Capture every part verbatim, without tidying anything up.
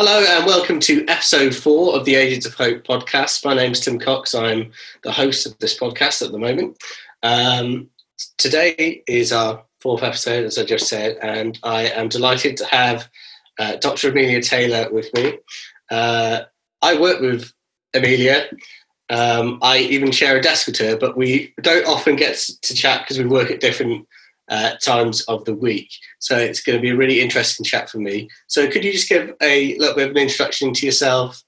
Hello and welcome to episode four of the Agents of Hope podcast. My name's Tim Cox. I'm the host of this podcast at the moment. Um, today is our fourth episode, as I just said, and I am delighted to have uh, Doctor Amelia Taylor with me. Uh, I work with Amelia. Um, I even share a desk with her, but we don't often get to chat because we work at different uh, times of the week. So it's going to be a really interesting chat for me. So could you just give a little bit of an introduction to yourself?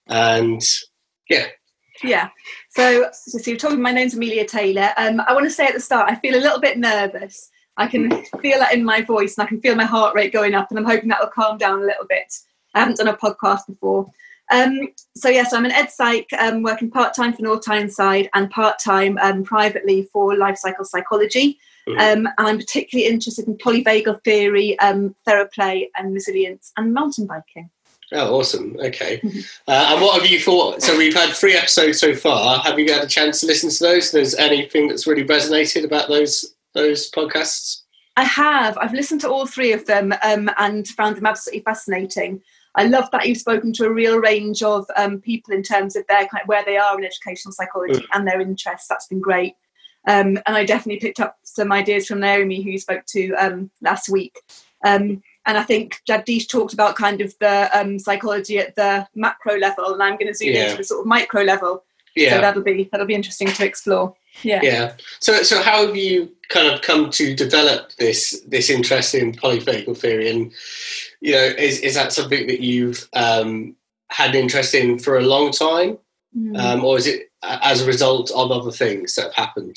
And yeah. Yeah. So, so, so you're talking, my name's Amelia Taylor. Um, I want to say at the start, I feel a little bit nervous. I can feel that in my voice and I can feel my heart rate going up, and I'm hoping that will calm down a little bit. I haven't done a podcast before. Um, so yes, yeah, so I'm an ed psych, um, working part-time for North Tyneside and part-time um, privately for life cycle psychology. Mm-hmm. Um, and I'm particularly interested in polyvagal theory, um, theraplay and resilience and mountain biking. Oh, awesome. Okay. Mm-hmm. Uh, and what have you thought? So we've had three episodes so far. Have you had a chance to listen to those? There's anything that's really resonated about those those podcasts? I have. I've listened to all three of them um, and found them absolutely fascinating. I love that you've spoken to a real range of um, people in terms of their kind of where they are in educational psychology mm. and their interests. That's been great. Um, and I definitely picked up some ideas from Naomi, who you spoke to um, last week. Um, and I think Jagdish talked about kind of the um, psychology at the macro level, and I'm going to zoom yeah. into the sort of micro level. Yeah. So that'll be that'll be interesting to explore. Yeah. Yeah. So so how have you kind of come to develop this this interest in polyvagal theory? And you know, is is that something that you've um, had an interest in for a long time, mm. um, or is it as a result of other things that have happened?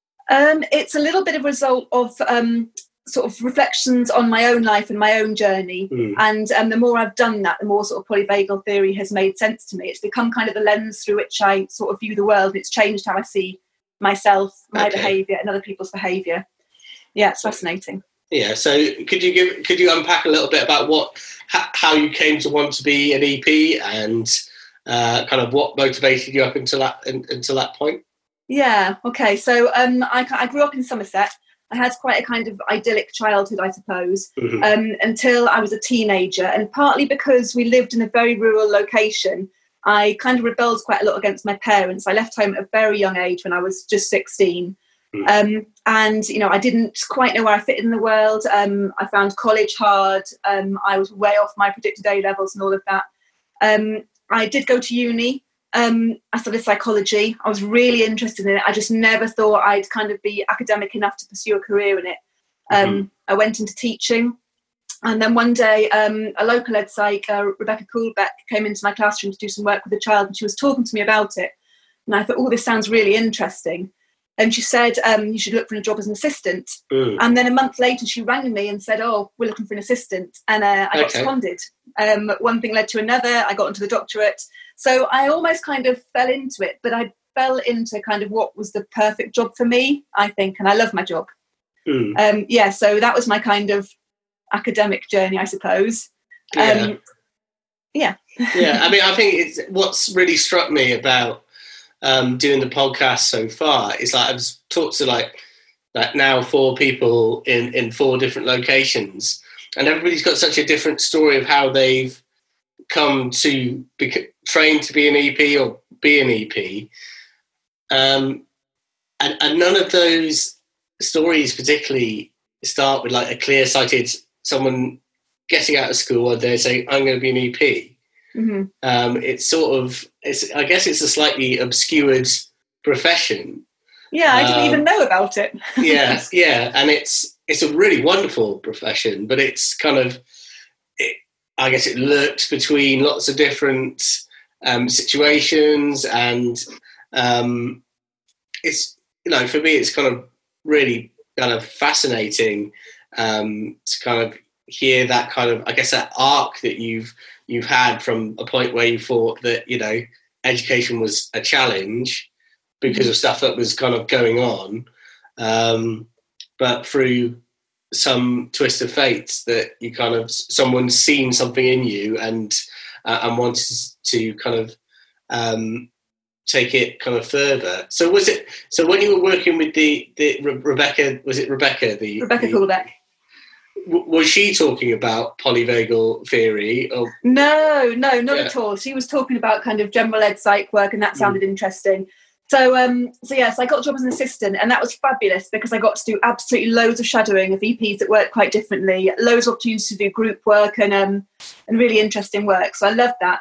Um, it's a little bit of a result of um, sort of reflections on my own life and my own journey. Mm. And um, the more I've done that, the more sort of polyvagal theory has made sense to me. It's become kind of the lens through which I sort of view the world. It's changed how I see myself, my okay. behaviour and other people's behaviour. Yeah, it's fascinating. Yeah, so could you give could you unpack a little bit about what how you came to want to be an E P and uh, kind of what motivated you up until that until that point? Yeah, okay. So um, I, I grew up in Somerset. I had quite a kind of idyllic childhood, I suppose, mm-hmm. um, until I was a teenager. And partly because we lived in a very rural location, I kind of rebelled quite a lot against my parents. I left home at a very young age when I was just sixteen. Mm. Um, and, you know, I didn't quite know where I fit in the world. Um, I found college hard. Um, I was way off my predicted A levels and all of that. Um, I did go to uni. Um, I studied psychology. I was really interested in it. I just never thought I'd kind of be academic enough to pursue a career in it. Um, mm-hmm. I went into teaching. And then one day, um, a local ed psych, uh, Rebecca Coolbeck, came into my classroom to do some work with a child, and she was talking to me about it. And I thought, oh, this sounds really interesting. And she said, um, you should look for a job as an assistant. Mm. And then a month later, she rang me and said, oh, we're looking for an assistant. And uh, I got okay. seconded. Um, one thing led to another. I got into the doctorate. So I almost kind of fell into it, but I fell into kind of what was the perfect job for me, I think. And I love my job. Mm. Um, yeah, so that was my kind of academic journey, I suppose. Yeah. Um, yeah. yeah, I mean, I think it's what's really struck me about um, doing the podcast so far is like I've talked to like like now four people in, in four different locations, and everybody's got such a different story of how they've come to be trained to be an E P or be an E P. Um, and, and none of those stories particularly start with like a clear-sighted someone getting out of school and they're saying, I'm going to be an E P. Mm-hmm. Um, it's sort of, it's, I guess it's a slightly obscured profession. Yeah, I didn't um, even know about it. yeah, yeah. And it's it's a really wonderful profession, but it's kind of, it, I guess it lurks between lots of different um, situations, and um, it's, you know, for me, it's kind of really kind of fascinating um, to kind of hear that kind of, I guess, that arc that you've you've had from a point where you thought that, you know, education was a challenge because of stuff that was kind of going on, um, but through some twist of fate that you kind of, someone's seen something in you and uh, and wanted to kind of um, take it kind of further. So was it, so when you were working with the, the Re- Rebecca, was it Rebecca? The Rebecca the, Coolbeck. w- was she talking about polyvagal theory? Or? No, no, not Yeah. at all. She was talking about kind of general ed psych work, and that sounded mm. interesting. So, um, so yes, I got a job as an assistant, and that was fabulous because I got to do absolutely loads of shadowing of E Ps that work quite differently, loads of opportunities to do group work and um, and really interesting work. So I loved that.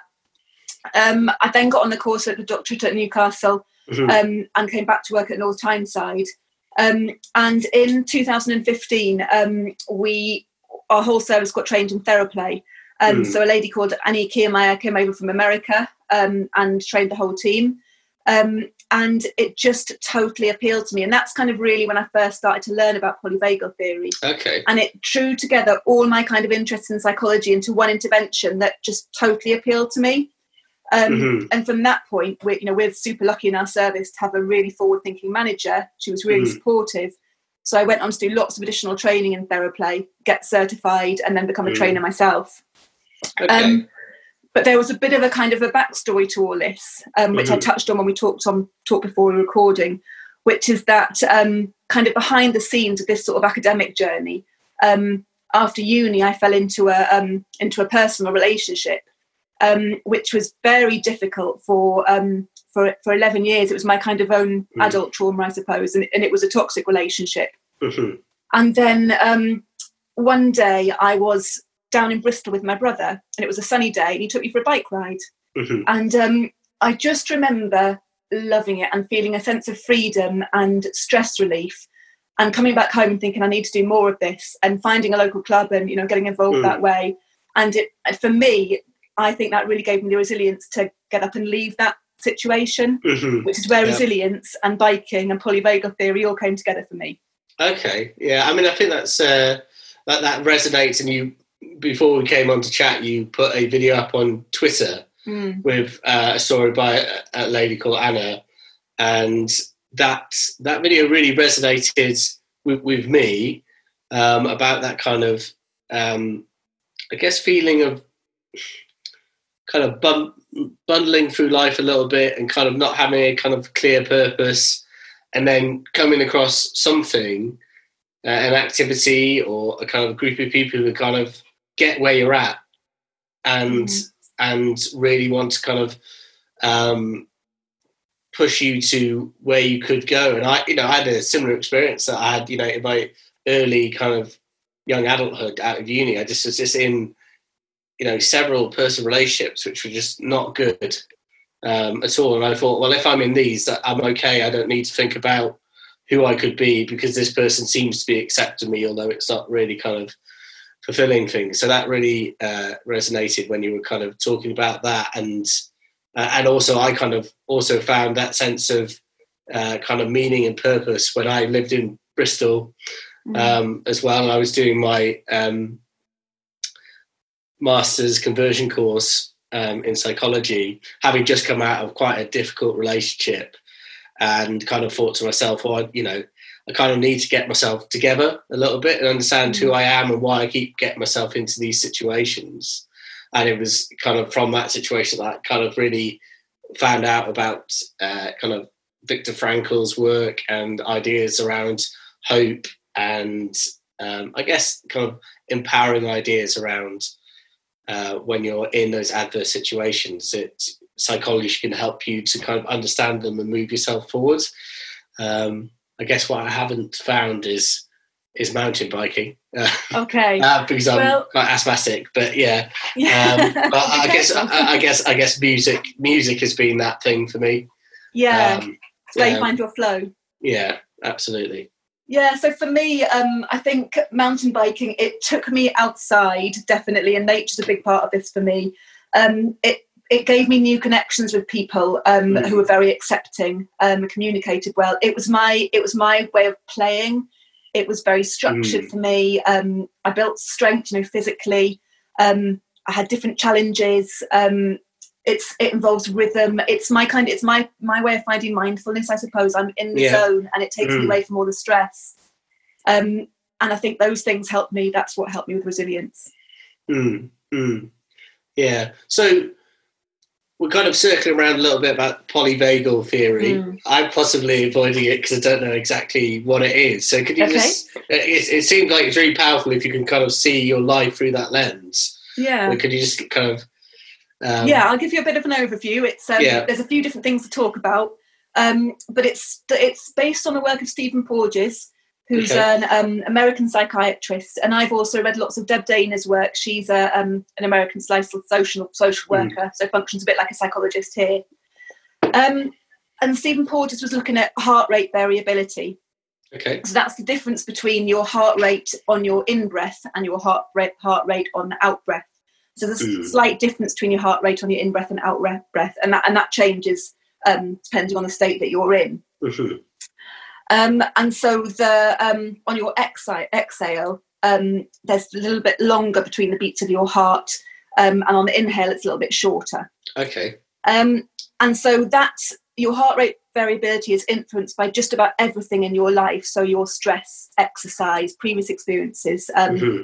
Um, I then got on the course at the doctorate at Newcastle mm-hmm. um, and came back to work at North Tyneside. Um, and in two thousand fifteen, um, we our whole service got trained in Theraplay. Um, mm. So a lady called Annie Kiermaier came over from America um, and trained the whole team. Um, and it just totally appealed to me. And that's kind of really when I first started to learn about polyvagal theory. Okay. And it drew together all my kind of interests in psychology into one intervention that just totally appealed to me. Um, mm-hmm. And from that point, we're, you know, we're super lucky in our service to have a really forward-thinking manager. She was really mm-hmm. supportive. So I went on to do lots of additional training in Theraplay, get certified, and then become a mm-hmm. trainer myself. Okay. Um, But there was a bit of a kind of a backstory to all this, um, which mm-hmm. I touched on when we talked on talked before we were recording, which is that um, kind of behind the scenes of this sort of academic journey. Um, after uni, I fell into a um, into a personal relationship, um, which was very difficult for um, for for eleven years. It was my kind of own mm-hmm. adult trauma, I suppose, and, and it was a toxic relationship. Mm-hmm. And then um, one day I was down in Bristol with my brother, and it was a sunny day, and he took me for a bike ride. Mm-hmm. And um, I just remember loving it and feeling a sense of freedom and stress relief, and coming back home and thinking I need to do more of this, and finding a local club and, you know, getting involved mm. that way. And it, for me, I think that really gave me the resilience to get up and leave that situation, mm-hmm. which is where yep. resilience and biking and polyvagal theory all came together for me. Okay, yeah, I mean, I think that's uh, that that resonates. And you, before we came on to chat, you put a video up on Twitter mm. with uh, a story by a, a lady called Anna, and that that video really resonated with, with me um, about that kind of, um, I guess, feeling of kind of bum, bundling through life a little bit and kind of not having a kind of clear purpose, and then coming across something, uh, an activity or a kind of group of people who kind of get where you're at and mm. and really want to kind of um, push you to where you could go. And I, you know, I had a similar experience that I had, you know, in my early kind of young adulthood out of uni. I just was just in, you know, several personal relationships which were just not good um, at all. And I thought, well, if I'm in these, I'm okay. I don't need to think about who I could be because this person seems to be accepting me, although it's not really kind of fulfilling things. So that really uh, resonated when you were kind of talking about that. And uh, and also I kind of also found that sense of uh, kind of meaning and purpose when I lived in Bristol mm. um, as well. And I was doing my um, master's conversion course um, in psychology, having just come out of quite a difficult relationship, and kind of thought to myself, well, you know, I kind of need to get myself together a little bit and understand who I am and why I keep getting myself into these situations. And it was kind of from that situation that I kind of really found out about uh, kind of Viktor Frankl's work and ideas around hope and um, I guess kind of empowering ideas around uh, when you're in those adverse situations. It, psychology can help you to kind of understand them and move yourself forward. Um, I guess what I haven't found is is mountain biking. Uh, okay. uh, because I'm well, quite asthmatic, but yeah. yeah. Um, but I guess I, I guess I guess music music has been that thing for me. Yeah. Um, so um, you find your flow. Yeah, absolutely. Yeah, so for me, um, I think mountain biking, it took me outside, definitely, and nature's a big part of this for me. Um, it It gave me new connections with people um, mm. who were very accepting, um, communicated well. It was my it was my way of playing. It was very structured mm. for me. Um, I built strength, you know, physically. Um, I had different challenges. Um, it's it involves rhythm. It's my kind. It's my my way of finding mindfulness, I suppose. I'm in the yeah. zone, and it takes mm. me away from all the stress. Um, and I think those things helped me. That's what helped me with resilience. Mm. Mm. Yeah. So. we're kind of circling around a little bit about polyvagal theory. Mm. I'm possibly avoiding it because I don't know exactly what it is. So could you okay. just, it, it seems like it's really powerful if you can kind of see your life through that lens. Yeah. Or could you just kind of... Um, yeah, I'll give you a bit of an overview. It's um, yeah. There's a few different things to talk about, um, but it's it's based on the work of Stephen Porges, who's okay. an um, American psychiatrist, and I've also read lots of Deb Dana's work. She's a, um, an American social social worker, mm. so functions a bit like a psychologist here. Um, and Stephen Porges was looking at heart rate variability. Okay. So that's the difference between your heart rate on your in-breath and your heart rate, heart rate on the out-breath. So there's mm. a slight difference between your heart rate on your in-breath and out-breath, and that, and that changes um, depending on the state that you're in. Mm-hmm. Um, and so the um, on your exhale, exhale um, there's a little bit longer between the beats of your heart, um, and on the inhale, it's a little bit shorter. Okay. Um, and so that your heart rate variability is influenced by just about everything in your life. So your stress, exercise, previous experiences, um, mm-hmm.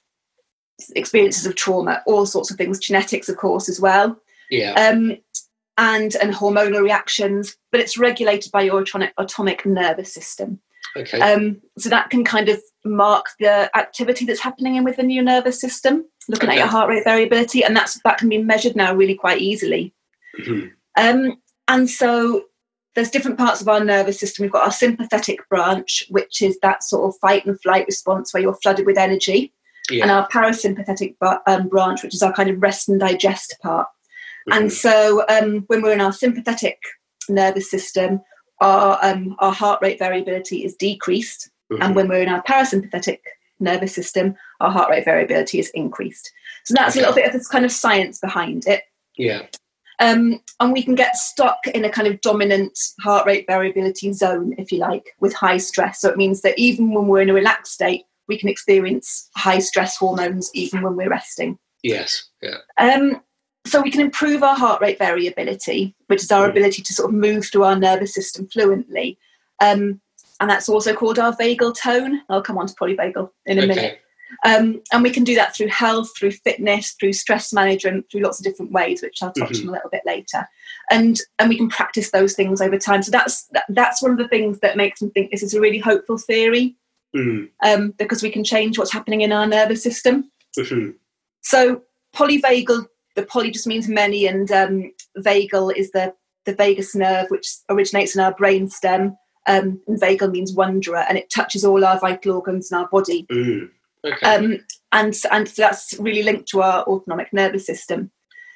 experiences of trauma, all sorts of things, genetics, of course, as well. Yeah. Um, and and hormonal reactions, but it's regulated by your autonomic, autonomic nervous system. Okay. Um, so that can kind of mark the activity that's happening in within your nervous system, looking okay. at your heart rate variability, and that's that can be measured now really quite easily. Mm-hmm. Um, and so there's different parts of our nervous system. We've got our sympathetic branch, which is that sort of fight and flight response where you're flooded with energy, yeah. and our parasympathetic um, branch, which is our kind of rest and digest part. Mm-hmm. And so um, when we're in our sympathetic nervous system, our um, our heart rate variability is decreased. Mm-hmm. And when we're in our parasympathetic nervous system, our heart rate variability is increased. So that's okay. a little bit of this kind of science behind it. Yeah. Um, and we can get stuck in a kind of dominant heart rate variability zone, if you like, with high stress. So it means that even when we're in a relaxed state, we can experience high stress hormones even when we're resting. Yes. Yeah. Um, So we can improve our heart rate variability, which is our mm. ability to sort of move through our nervous system fluently. Um, and that's also called our vagal tone. I'll come on to polyvagal in a okay. minute. Um, and we can do that through health, through fitness, through stress management, through lots of different ways, which I'll touch mm-hmm. on a little bit later. And and we can practice those things over time. So that's that, that's one of the things that makes me think this is a really hopeful theory, mm. um, because we can change what's happening in our nervous system. Mm-hmm. So polyvagal, the poly just means many, and um, vagal is the, the vagus nerve, which originates in our brain stem. Um, and vagal means wanderer, and it touches all our vital organs in our body. Mm. Okay. Um, and, and so that's really linked to our autonomic nervous system.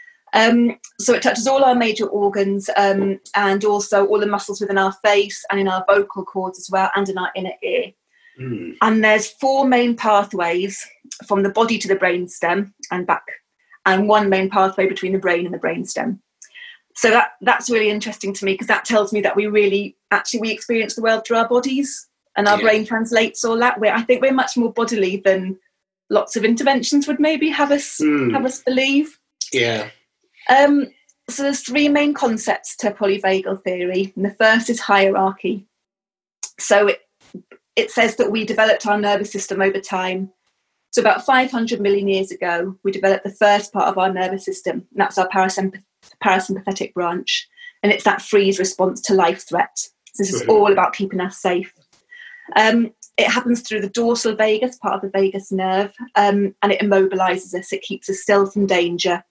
Um, so it touches all our major organs, um, and also all the muscles within our face and in our vocal cords as well, and in our inner ear. Mm. And there's four main pathways from the body to the brainstem and back, and one main pathway between the brain and the brainstem. So that that's really interesting to me, because that tells me that we really actually we experience the world through our bodies, and our yeah. brain translates all that. We're, I think we're much more bodily than lots of interventions would maybe have us mm. have us believe. Yeah. Um, so there's three main concepts to polyvagal theory, and the first is hierarchy. So it it says that we developed our nervous system over time. So about five hundred million years ago, we developed the first part of our nervous system, and that's our parasympath- parasympathetic branch, and it's that freeze response to life threat. So this is all about keeping us safe. Um, it happens through the dorsal vagus, part of the vagus nerve, um, and it immobilizes us. It keeps us still from danger.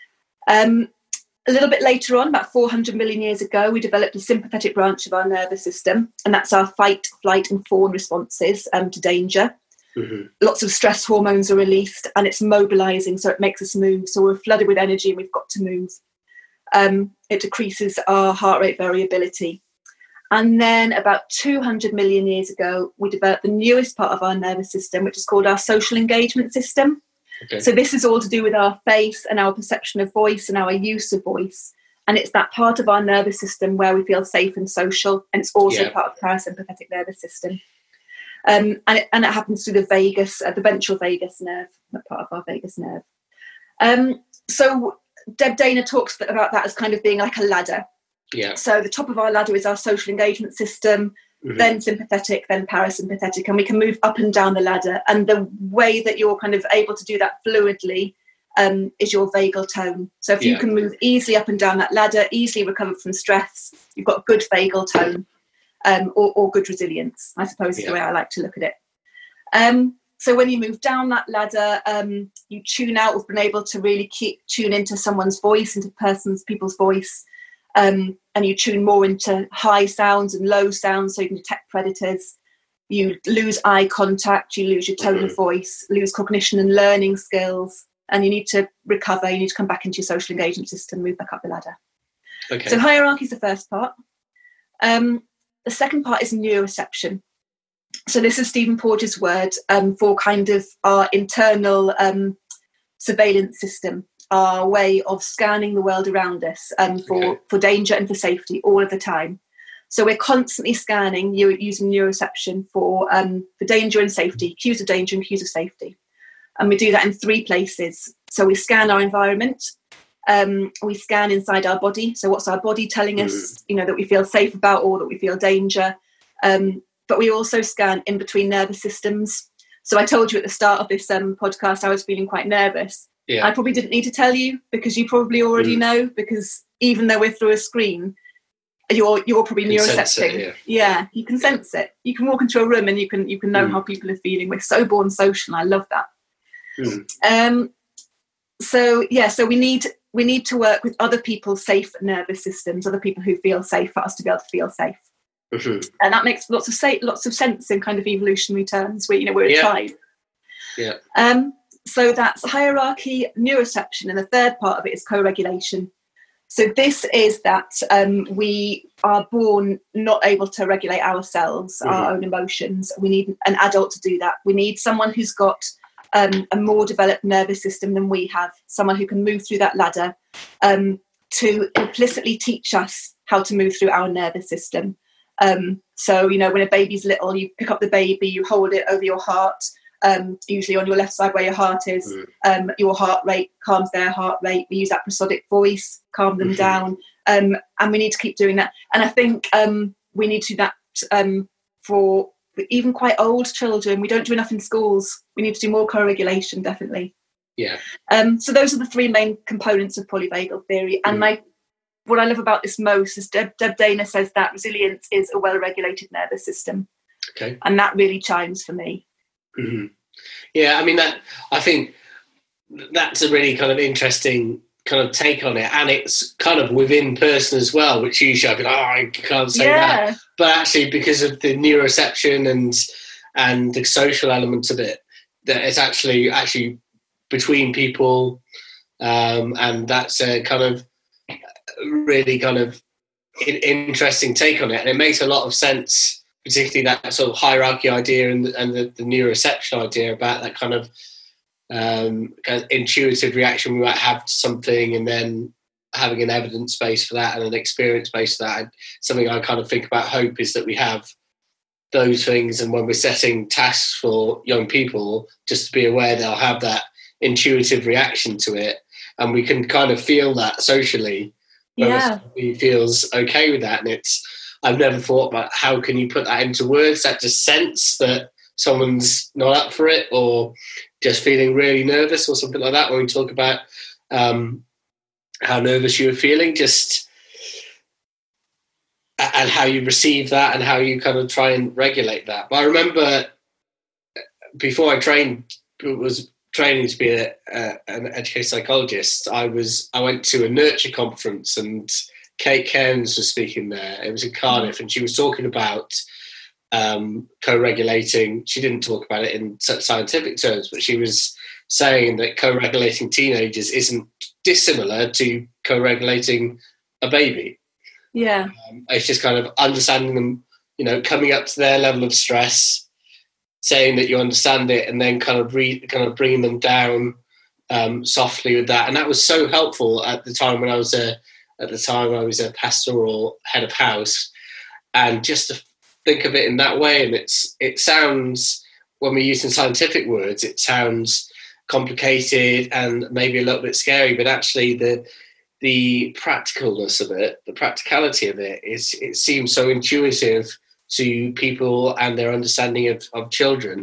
Um, a little bit later on, about four hundred million years ago, we developed a sympathetic branch of our nervous system, and that's our fight, flight, and fawn responses um, to danger. Mm-hmm. Lots of stress hormones are released, and it's mobilizing, so it makes us move. So we're flooded with energy and we've got to move. Um, it decreases our heart rate variability. And then about two hundred million years ago, we developed the newest part of our nervous system, which is called our social engagement system. Okay. So this is all to do with our face and our perception of voice and our use of voice. And it's that part of our nervous system where we feel safe and social. And it's also yeah. part of the parasympathetic nervous system. Um, and, it, and it happens through the vagus, uh, the ventral vagus nerve, that part of our vagus nerve. Um, so Deb Dana talks about that as kind of being like a ladder. Yeah. So the top of our ladder is our social engagement system, mm-hmm. then sympathetic, then parasympathetic, and we can move up and down the ladder. And the way that you're kind of able to do that fluidly um, is your vagal tone. So if yeah. you can move easily up and down that ladder, easily recover from stress, you've got good vagal tone, um, or, or good resilience, I suppose is yeah. the way I like to look at it. Um, so when you move down that ladder, um, you tune out. We've been able to really keep tune into someone's voice, into person's people's voice, um, and you tune more into high sounds and low sounds so you can detect predators. You lose eye contact, you lose your tone mm-hmm. of voice, lose cognition and learning skills, and you need to recover. You need to come back into your social engagement system, move back up the ladder. Okay. So hierarchy is the first part. Um, the second part is neuroception. So this is Stephen Porges' word um, for kind of our internal um, surveillance system, our way of scanning the world around us um, for, okay. for danger and for safety all of the time. So we're constantly scanning, you're using neuroception for, um, for danger and safety, cues of danger and cues of safety. And we do that in three places. So we scan our environment, um, we scan inside our body. So what's our body telling us, mm. you know, that we feel safe about or that we feel danger. Um, but we also scan in between nervous systems. So I told you at the start of this um, podcast, I was feeling quite nervous. Yeah. I probably didn't need to tell you because you probably already mm. know, because even though we're through a screen, you're you're probably neurocepting. Yeah. yeah, you can sense it. You can walk into a room and you can you can know mm. how people are feeling. We're so born social, and I love that. Mm. Um, so yeah, so we need we need to work with other people's safe nervous systems, other people who feel safe, for us to be able to feel safe. Mm-hmm. And that makes lots of sa- lots of sense in kind of evolutionary terms. We you know we're a yeah. tribe. Yeah. Um. So that's hierarchy, neuroception, and the third part of it is co-regulation. So this is that um, we are born not able to regulate ourselves, mm-hmm. our own emotions. We need an adult to do that. We need someone who's got um, a more developed nervous system than we have, someone who can move through that ladder um, to implicitly teach us how to move through our nervous system. Um, so, you know, when a baby's little, you pick up the baby, you hold it over your heart, Um, usually on your left side where your heart is, mm. um, your heart rate calms their heart rate. We use that prosodic voice, calm them mm-hmm. down, um, and we need to keep doing that. And I think um, we need to do that um, for even quite old children. We don't do enough in schools. We need to do more co-regulation, definitely. Yeah. Um, so those are the three main components of polyvagal theory. And mm. my what I love about this most is Deb, Deb Dana says that resilience is a well-regulated nervous system. Okay. And that really chimes for me. Mm-hmm. Yeah, I mean, that I think that's a really kind of interesting kind of take on it, and it's kind of within person as well, which usually I go, oh, I can't say yeah. that, but actually because of the neuroception and and the social element of it, that it's actually actually between people, um, and that's a kind of really kind of interesting take on it, and it makes a lot of sense. Particularly that sort of hierarchy idea and, and the, the neuroception idea about that kind of, um, kind of intuitive reaction we might have to something, and then having an evidence base for that and an experience base for that. And something I kind of think about hope is that we have those things, and when we're setting tasks for young people, just to be aware they'll have that intuitive reaction to it, and we can kind of feel that socially. Yeah, he feels okay with that, and it's. I've never thought about how can you put that into words, that just sense that someone's not up for it or just feeling really nervous or something like that. When we talk about um, how nervous you were feeling, just and how you receive that and how you kind of try and regulate that. But I remember before I trained, was training to be a, a, an educational psychologist, I was I went to a Nurture conference, and Kate Cairns was speaking there. It was in Cardiff, and she was talking about um, co-regulating. She didn't talk about it in such scientific terms, but she was saying that co-regulating teenagers isn't dissimilar to co-regulating a baby. Yeah. Um, it's just kind of understanding them, you know, coming up to their level of stress, saying that you understand it, and then kind of re- kind of bringing them down um, softly with that. And that was so helpful at the time when I was a At the time I was a pastoral head of house, and just to think of it in that way. And it's it sounds, when we're using scientific words, it sounds complicated and maybe a little bit scary, but actually the the practicalness of it, the practicality of it, is it seems so intuitive to people and their understanding of, of children.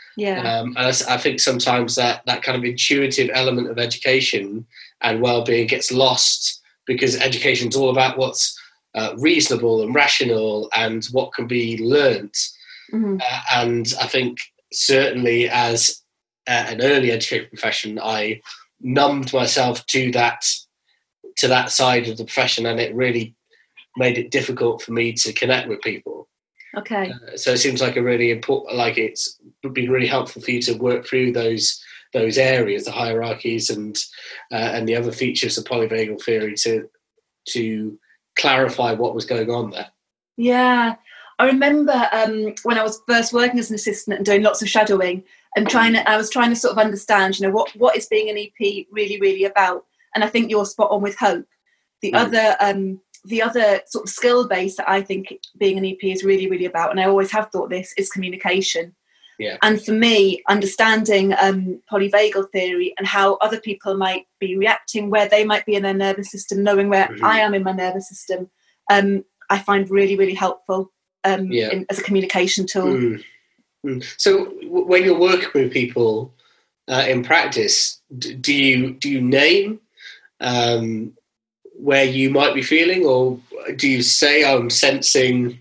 Yeah. Um, and I, I think sometimes that, that kind of intuitive element of education and well-being gets lost because education is all about what's uh, reasonable and rational and what can be learnt. Mm-hmm. Uh, and I think certainly as uh, an early education profession, I numbed myself to that to that side of the profession, and it really made it difficult for me to connect with people. Okay. Uh, so it seems like a really important, like it's been really helpful for you to work through those those areas, the hierarchies and uh, and the other features of polyvagal theory to to clarify what was going on there. Yeah, I remember um, when I was first working as an assistant and doing lots of shadowing and trying to, I was trying to sort of understand, you know, what what is being an E P really, really about? And I think you're spot on with hope. The mm. other um, the other sort of skill base that I think being an E P is really, really about, and I always have thought this, is communication. Yeah. And for me, understanding um, polyvagal theory and how other people might be reacting, where they might be in their nervous system, knowing where mm-hmm. I am in my nervous system, um, I find really, really helpful um, yeah. in, as a communication tool. Mm. Mm. So w- when you're working with people uh, in practice, d- do you do you name um, where you might be feeling, or do you say, I'm sensing,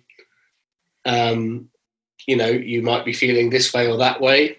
um, you know, you might be feeling this way or that way?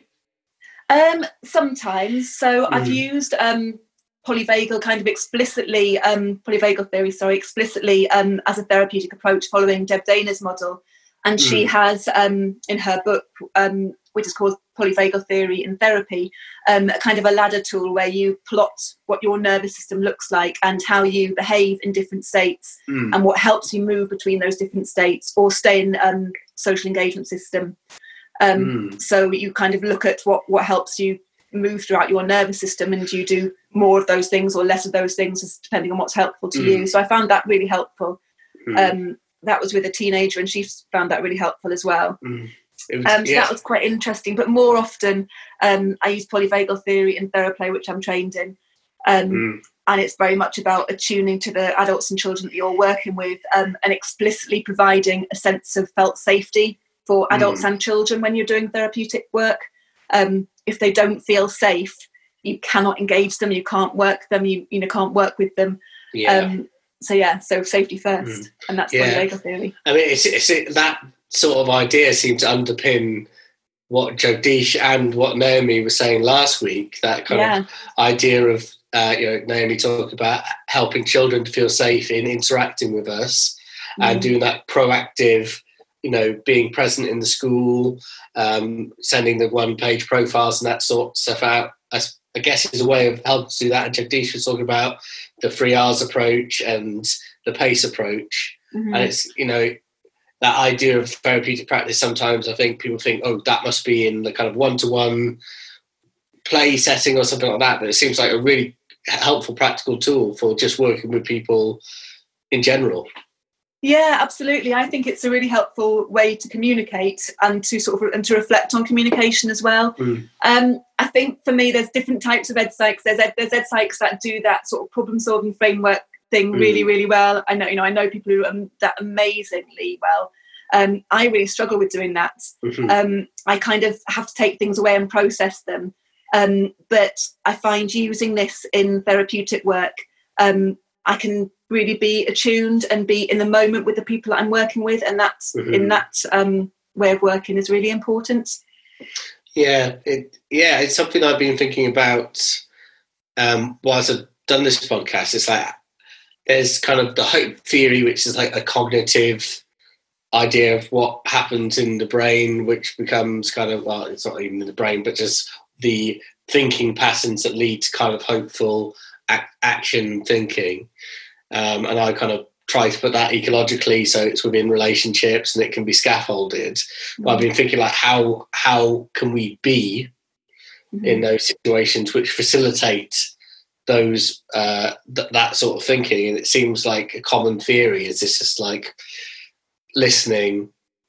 Um, sometimes. So mm. I've used um, polyvagal kind of explicitly, um, polyvagal theory, sorry, explicitly um, as a therapeutic approach following Deb Dana's model. And mm. she has, um, in her book, um, which is called Polyvagal Theory in Therapy, um, a kind of a ladder tool where you plot what your nervous system looks like and how you behave in different states mm. and what helps you move between those different states or stay in um, social engagement system. Um, mm. So you kind of look at what, what helps you move throughout your nervous system, and you do more of those things or less of those things depending on what's helpful to mm. you. So I found that really helpful. Mm. Um, that was with a teenager, and she found that really helpful as well. Mm. Was, um, so yeah. that was quite interesting. But more often, um, I use polyvagal theory in Theraplay, which I'm trained in. Um, mm. And it's very much about attuning to the adults and children that you're working with, um, and explicitly providing a sense of felt safety for adults mm. and children when you're doing therapeutic work. Um, if they don't feel safe, you cannot engage them, you can't work them, you you know can't work with them. Yeah. Um, so yeah, so safety first, mm. and that's yeah. polyvagal theory. I mean, it's, it's it, that sort of idea seems to underpin what Jagdish and what Naomi was saying last week. That kind yeah. of idea of uh, you know Naomi talked about helping children to feel safe in interacting with us mm. and doing that proactive, you know, being present in the school, um, sending the one-page profiles and that sort of stuff out. I, I guess is a way of helping to do that. And Jagdish was talking about the three R's approach and the PACE approach. Mm-hmm. And it's, you know, that idea of therapeutic practice, sometimes I think people think, oh, that must be in the kind of one-to-one play setting or something like that. But it seems like a really helpful practical tool for just working with people in general. Yeah, absolutely. I think it's a really helpful way to communicate and to sort of and to reflect on communication as well. Mm. Um, I think for me, there's different types of ed psychs. There's ed, there's ed psychs that do that sort of problem solving framework thing mm. really, really well. I know, you know, I know people who do that amazingly well. Um, I really struggle with doing that. Mm-hmm. Um, I kind of have to take things away and process them. Um, but I find using this in therapeutic work, um, I can really be attuned and be in the moment with the people that I'm working with, and that's mm-hmm. in that um, way of working is really important. Yeah, it, yeah, it's something I've been thinking about um, whilst I've done this podcast. It's like there's kind of the hope theory, which is like a cognitive idea of what happens in the brain, which becomes kind of, well, it's not even in the brain, but just the thinking patterns that lead to kind of hopeful ac- action thinking. Um, and I kind of try to put that ecologically, so it's within relationships and it can be scaffolded. Mm-hmm. But I've been thinking like how how can we be mm-hmm. in those situations which facilitate those uh, th- that sort of thinking. And it seems like a common theory is this just like listening,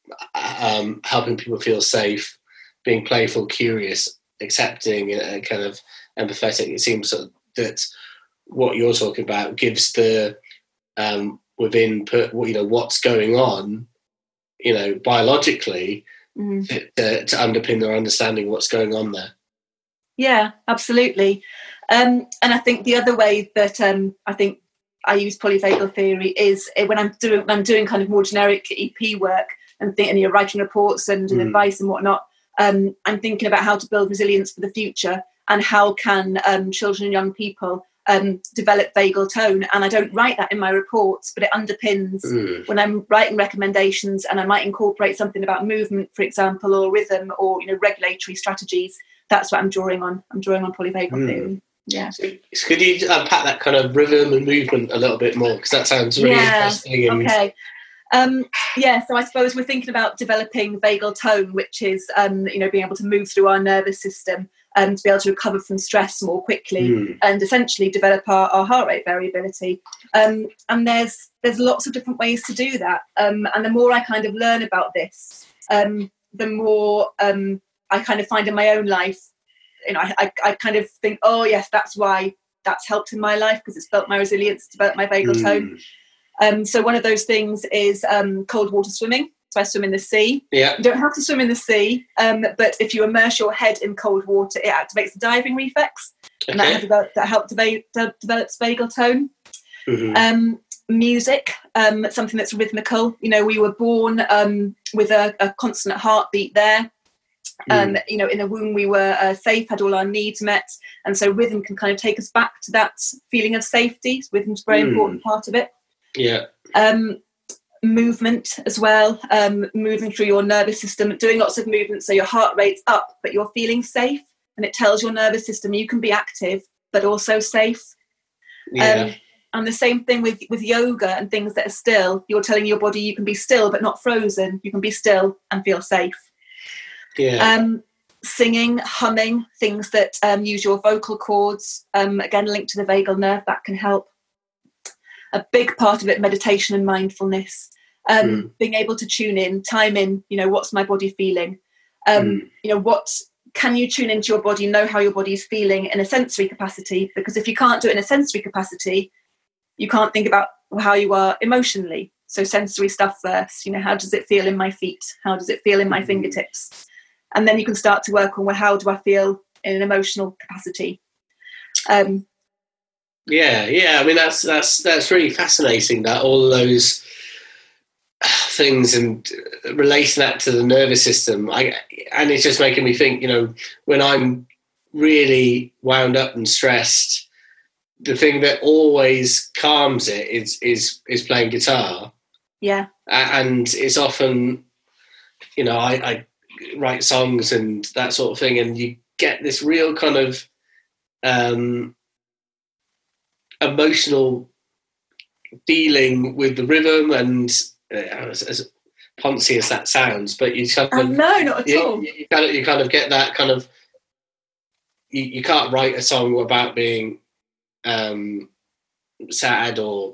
um, helping people feel safe, being playful, curious, accepting, and kind of empathetic. It seems that what you're talking about gives the um, within you know what's going on, you know, biologically, mm. to, to, to underpin their understanding of what's going on there. Yeah, absolutely. Um, and I think the other way that um, I think I use polyvagal theory is when I'm doing when I'm doing kind of more generic E P work and thinking, you're writing reports and, and mm. advice and whatnot. Um, I'm thinking about how to build resilience for the future and how can um, children and young people um, develop vagal tone. And I don't write that in my reports, but it underpins mm. when I'm writing recommendations, and I might incorporate something about movement, for example, or rhythm, or you know regulatory strategies. That's what I'm drawing on. I'm drawing on polyvagal mm. theory. Yeah. So, so could you unpack that kind of rhythm and movement a little bit more? Because that sounds really yeah. interesting. And... Okay. Um, yeah, so I suppose we're thinking about developing vagal tone, which is, um, you know, being able to move through our nervous system and to be able to recover from stress more quickly mm. and essentially develop our, our heart rate variability. Um, and there's there's lots of different ways to do that. Um, and the more I kind of learn about this, um, the more um, I kind of find in my own life, you know, I, I, I kind of think, oh, yes, that's why that's helped in my life, because it's built my resilience, developed my vagal mm. tone. Um, so one of those things is um, cold water swimming. So I swim in the sea. Yeah. You don't have to swim in the sea, um, but if you immerse your head in cold water, it activates the diving reflex, okay. and that, develop, that helps develop, develops vagal tone. Mm-hmm. Um, music, um, something that's rhythmical. You know, we were born um, with a, a constant heartbeat there. Um, mm. You know, in the womb we were uh, safe, had all our needs met, and so rhythm can kind of take us back to that feeling of safety. Rhythm's a very mm. important part of it. Yeah. Um, movement as well, um, moving through your nervous system, doing lots of movement so your heart rate's up, but you're feeling safe, and it tells your nervous system you can be active but also safe. Yeah. Um, and the same thing with, with yoga and things that are still. You're telling your body you can be still but not frozen. You can be still and feel safe. Yeah. Um, singing, humming, things that um, use your vocal cords, um, again linked to the vagal nerve, that can help. A big part of it, meditation and mindfulness, um, mm. being able to tune in, time in, you know, what's my body feeling? Um, mm. You know, what can you tune into your body, know how your body is feeling in a sensory capacity? Because if you can't do it in a sensory capacity, you can't think about how you are emotionally. So sensory stuff first, you know, how does it feel in my feet? How does it feel in my mm. fingertips? And then you can start to work on, well, how do I feel in an emotional capacity? Um, yeah, yeah. I mean, that's that's that's really fascinating. That all those things and relating that to the nervous system. I and it's just making me think. You know, when I'm really wound up and stressed, the thing that always calms it is is is playing guitar. Yeah, and it's often, you know, I. I write songs and that sort of thing, and you get this real kind of um, emotional feeling with the rhythm, and uh, as, as poncy as that sounds, but you kind of oh, no, not at you, all. You kind of you kind of get that kind of you, you can't write a song about being um, sad or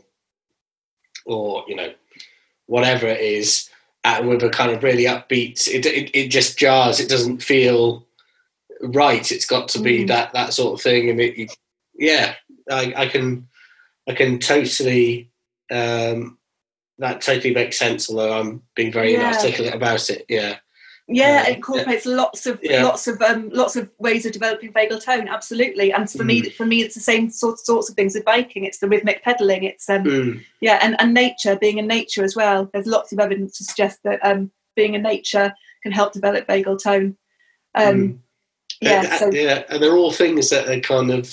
or you know whatever it is. And with a kind of really upbeat, it, it it just jars. It doesn't feel right. It's got to be mm. that that sort of thing. And it, it yeah, I, I can I can totally um, that totally makes sense. Although I'm being very yeah. inarticulate about it. Yeah, yeah, uh, it incorporates yeah. lots of yeah. lots of um, lots of ways of developing vagal tone. Absolutely, and for mm. me, for me, it's the same sorts sorts of things with biking. It's the rhythmic pedaling. It's um, mm. yeah, and, and nature, being in nature as well. There's lots of evidence to suggest that um, being in nature can help develop vagal tone. Um, mm. Yeah, uh, so. yeah, and they're all things that are kind of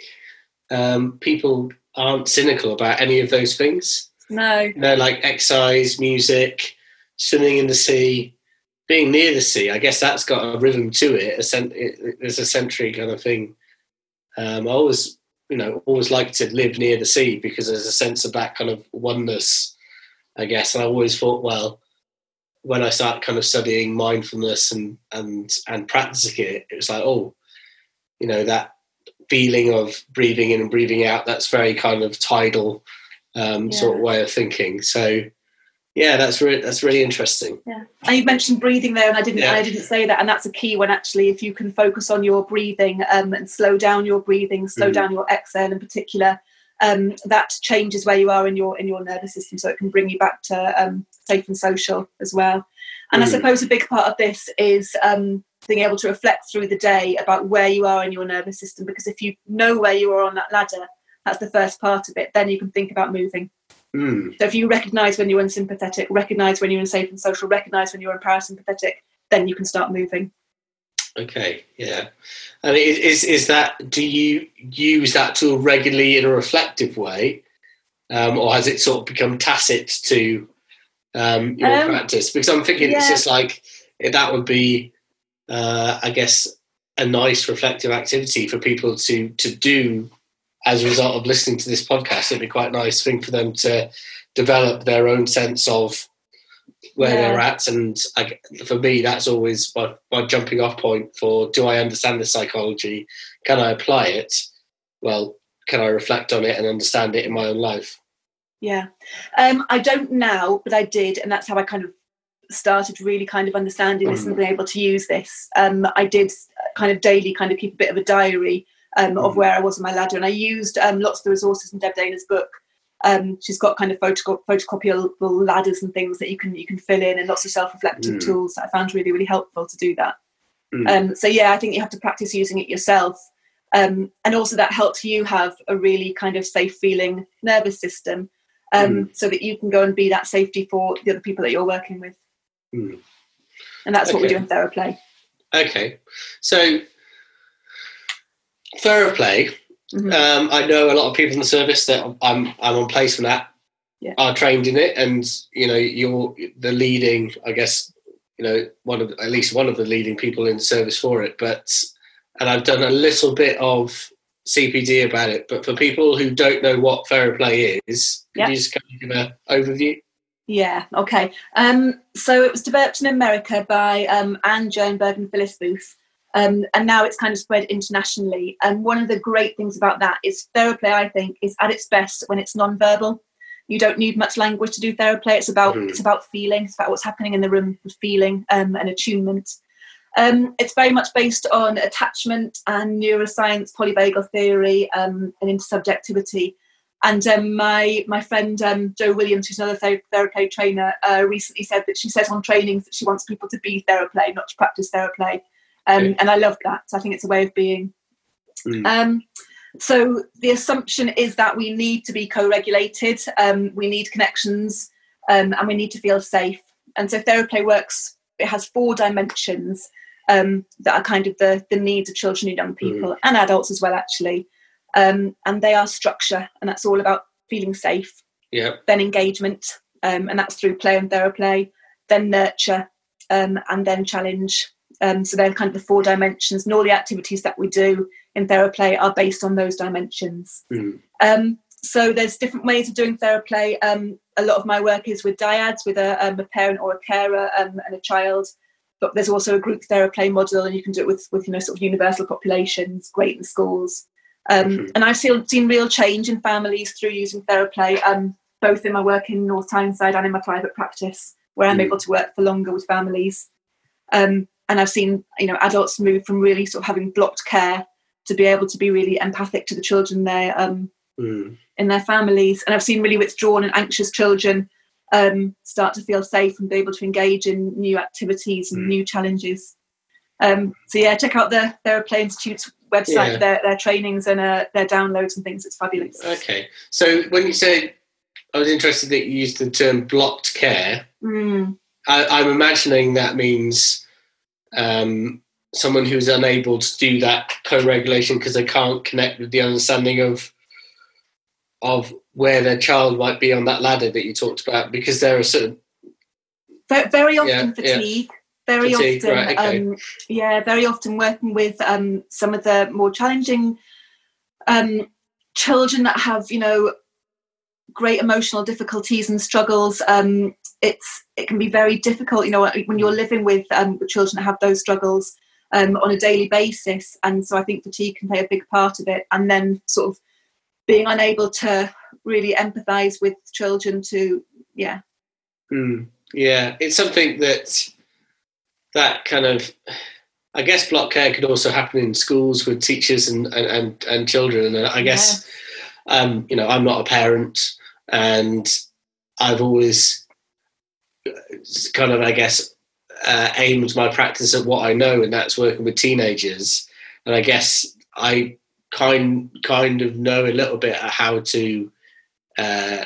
um, people aren't cynical about any of those things. No, you know, like exercise, music, swimming in the sea. Being near the sea, I guess that's got a rhythm to it. A cent- it there's a century kind of thing. Um, I always, you know, always like to live near the sea because there's a sense of that kind of oneness, I guess. And I always thought, well, when I started kind of studying mindfulness and and and practicing it, it was like, oh, you know, that feeling of breathing in and breathing out. That's very kind of tidal um, yeah. sort of way of thinking. So. Yeah, that's really that's really interesting. Yeah, and you mentioned breathing there, and I didn't yeah. I didn't say that, and that's a key one actually. If you can focus on your breathing um, and slow down your breathing, slow mm. down your exhale in particular, um, that changes where you are in your in your nervous system, so it can bring you back to um, safe and social as well. And mm. I suppose a big part of this is um, being able to reflect through the day about where you are in your nervous system, because if you know where you are on that ladder, that's the first part of it, then you can think about moving. Mm. So if you recognise when you're unsympathetic, recognise when you're unsafe and social, recognise when you're in parasympathetic, then you can start moving. Okay, yeah. And is is that, do you use that tool regularly in a reflective way, um, or has it sort of become tacit to um, your um, practice? Because I'm thinking yeah. it's just like, that would be, uh, I guess, a nice reflective activity for people to to do as a result of listening to this podcast. It'd be quite a nice thing for them to develop their own sense of where yeah. they're at. And I, for me, that's always my, my jumping off point for, do I understand the psychology? Can I apply it? Well, can I reflect on it and understand it in my own life? Yeah. Um, I don't now, but I did. And that's how I kind of started really kind of understanding this mm. and being able to use this. Um, I did kind of daily kind of keep a bit of a diary um, mm. of where I was on my ladder. And I used um, lots of the resources in Deb Dana's book. Um, she's got kind of photoco- photocopiable ladders and things that you can you can fill in, and lots of self-reflective mm. tools that I found really, really helpful to do that. Mm. Um, so, yeah, I think you have to practice using it yourself. Um, and also that helps you have a really kind of safe feeling nervous system um, mm. so that you can go and be that safety for the other people that you're working with. Mm. And that's okay. what we do in TheraPlay. Okay. So, TheraPlay, mm-hmm. um, I know a lot of people in the service that I'm I'm on placement at yeah. are trained in it, and you know you're the leading, I guess, you know one of at least one of the leading people in the service for it. But and I've done a little bit of C P D about it. But for people who don't know what TheraPlay is, can yeah. you just kind of give an overview? Yeah. Okay. Um, so it was developed in America by um, Anne Jernberg and Phyllis Booth. Um, and now it's kind of spread internationally. And one of the great things about that is TheraPlay, I think, is at its best when it's non-verbal. You don't need much language to do TheraPlay. It's about mm. it's about feeling. It's about what's happening in the room with feeling um, and attunement. Um, it's very much based on attachment and neuroscience, polyvagal theory, um, and intersubjectivity. And um, my my friend um, Jo Williams, who's another ther- TheraPlay trainer, uh, recently said that she says on trainings that she wants people to be TheraPlay, not to practice TheraPlay. Um, okay. And I love that. So I think it's a way of being. Mm. Um, so the assumption is that we need to be co-regulated. Um, we need connections um, and we need to feel safe. And so TheraPlay works, it has four dimensions um, that are kind of the, the needs of children and young people mm. and adults as well, actually. Um, and they are structure, and that's all about feeling safe. Yep. Then engagement, um, and that's through play and TheraPlay. Then nurture, um, and then challenge. Um, so they're kind of the four dimensions, and all the activities that we do in TheraPlay are based on those dimensions. Mm. Um, so there's different ways of doing TheraPlay. Um, a lot of my work is with dyads, with a, um, a parent or a carer um, and a child. But there's also a group TheraPlay model, and you can do it with, with you know, sort of universal populations, great in schools. Um, mm-hmm. And I've seen, seen real change in families through using TheraPlay, um, both in my work in North Tyneside and in my private practice, where I'm mm. able to work for longer with families. Um, and I've seen, you know, adults move from really sort of having blocked care to be able to be really empathic to the children there um, mm. in their families. And I've seen really withdrawn and anxious children um, start to feel safe and be able to engage in new activities and mm. new challenges. Um, so yeah, check out the TheraPlay Institute's website, yeah. their, their trainings and uh, their downloads and things. It's fabulous. Okay. So when you say, I was interested that you used the term blocked care, mm. I, I'm imagining that means um, someone who's unable to do that co-regulation because they can't connect with the understanding of of where their child might be on that ladder that you talked about, because there are certain... Very, very often yeah, fatigue. Yeah. Very Fatigue, often, right, okay. um, yeah, very often working with um, some of the more challenging um, children that have, you know, great emotional difficulties and struggles. Um, it's it can be very difficult, you know, when you're living with, um, with children that have those struggles um, on a daily basis. And so I think fatigue can play a big part of it. And then sort of being unable to really empathise with children to, yeah. Mm, yeah, it's something that... that kind of, I guess block care could also happen in schools with teachers and, and, and, and children. And I guess um, you know, I'm not a parent, and I've always kind of, I guess, uh, aimed my practice at what I know, and that's working with teenagers. And I guess I kind kind of know a little bit of how to uh,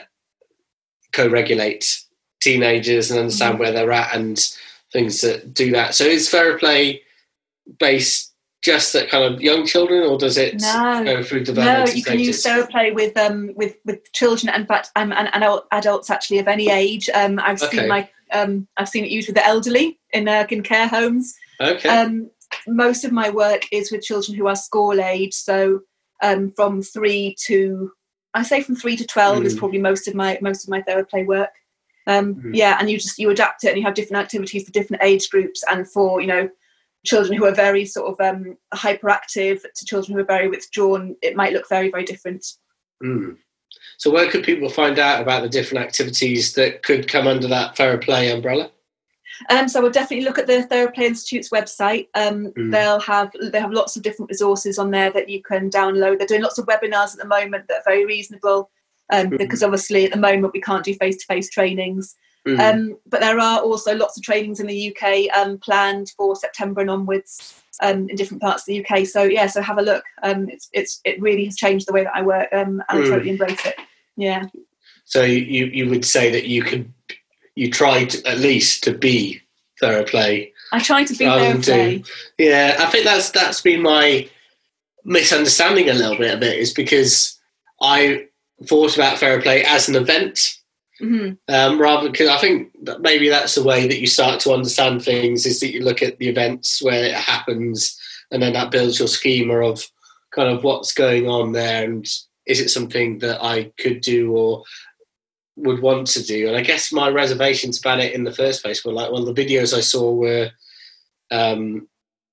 co-regulate teenagers and understand mm-hmm. where they're at and things that do that. So is TheraPlay based just at kind of young children, or does it no, go through developmental No, you can stages? use TheraPlay with um with, with children and but um, and, and adults actually of any age. Um, I've okay. seen my um I've seen it used with the elderly in uh, in care homes. Okay. Um, most of my work is with children who are school age, so um from three to I say from three to twelve mm. is probably most of my most of my TheraPlay work. Um, mm. Yeah, and you just you adapt it, and you have different activities for different age groups, and for you know. children who are very sort of um, hyperactive to children who are very withdrawn, it might look very, very different. Mm. So where could people find out about the different activities that could come under that TheraPlay umbrella? Um, so we'll definitely look at the TheraPlay Institute's website. Um, mm. They'll have they have lots of different resources on there that you can download. They're doing lots of webinars at the moment that are very reasonable um, mm. because obviously at the moment we can't do face-to-face trainings. Mm. Um, but there are also lots of trainings in the U K um, planned for September and onwards um, in different parts of the U K. So yeah, so have a look. Um, it's it's it really has changed the way that I work, um, and mm. I totally embrace it. Yeah. So you you would say that you could you tried at least to be TheraPlay. I try to be TheraPlay. Yeah, I think that's that's been my misunderstanding a little bit of it, is because I thought about TheraPlay as an event. Mm-hmm. Um, rather, because I think that maybe that's the way that you start to understand things, is that you look at the events where it happens, and then that builds your schema of kind of what's going on there, and is it something that I could do or would want to do. And I guess my reservations about it in the first place were like, well, the videos I saw were um,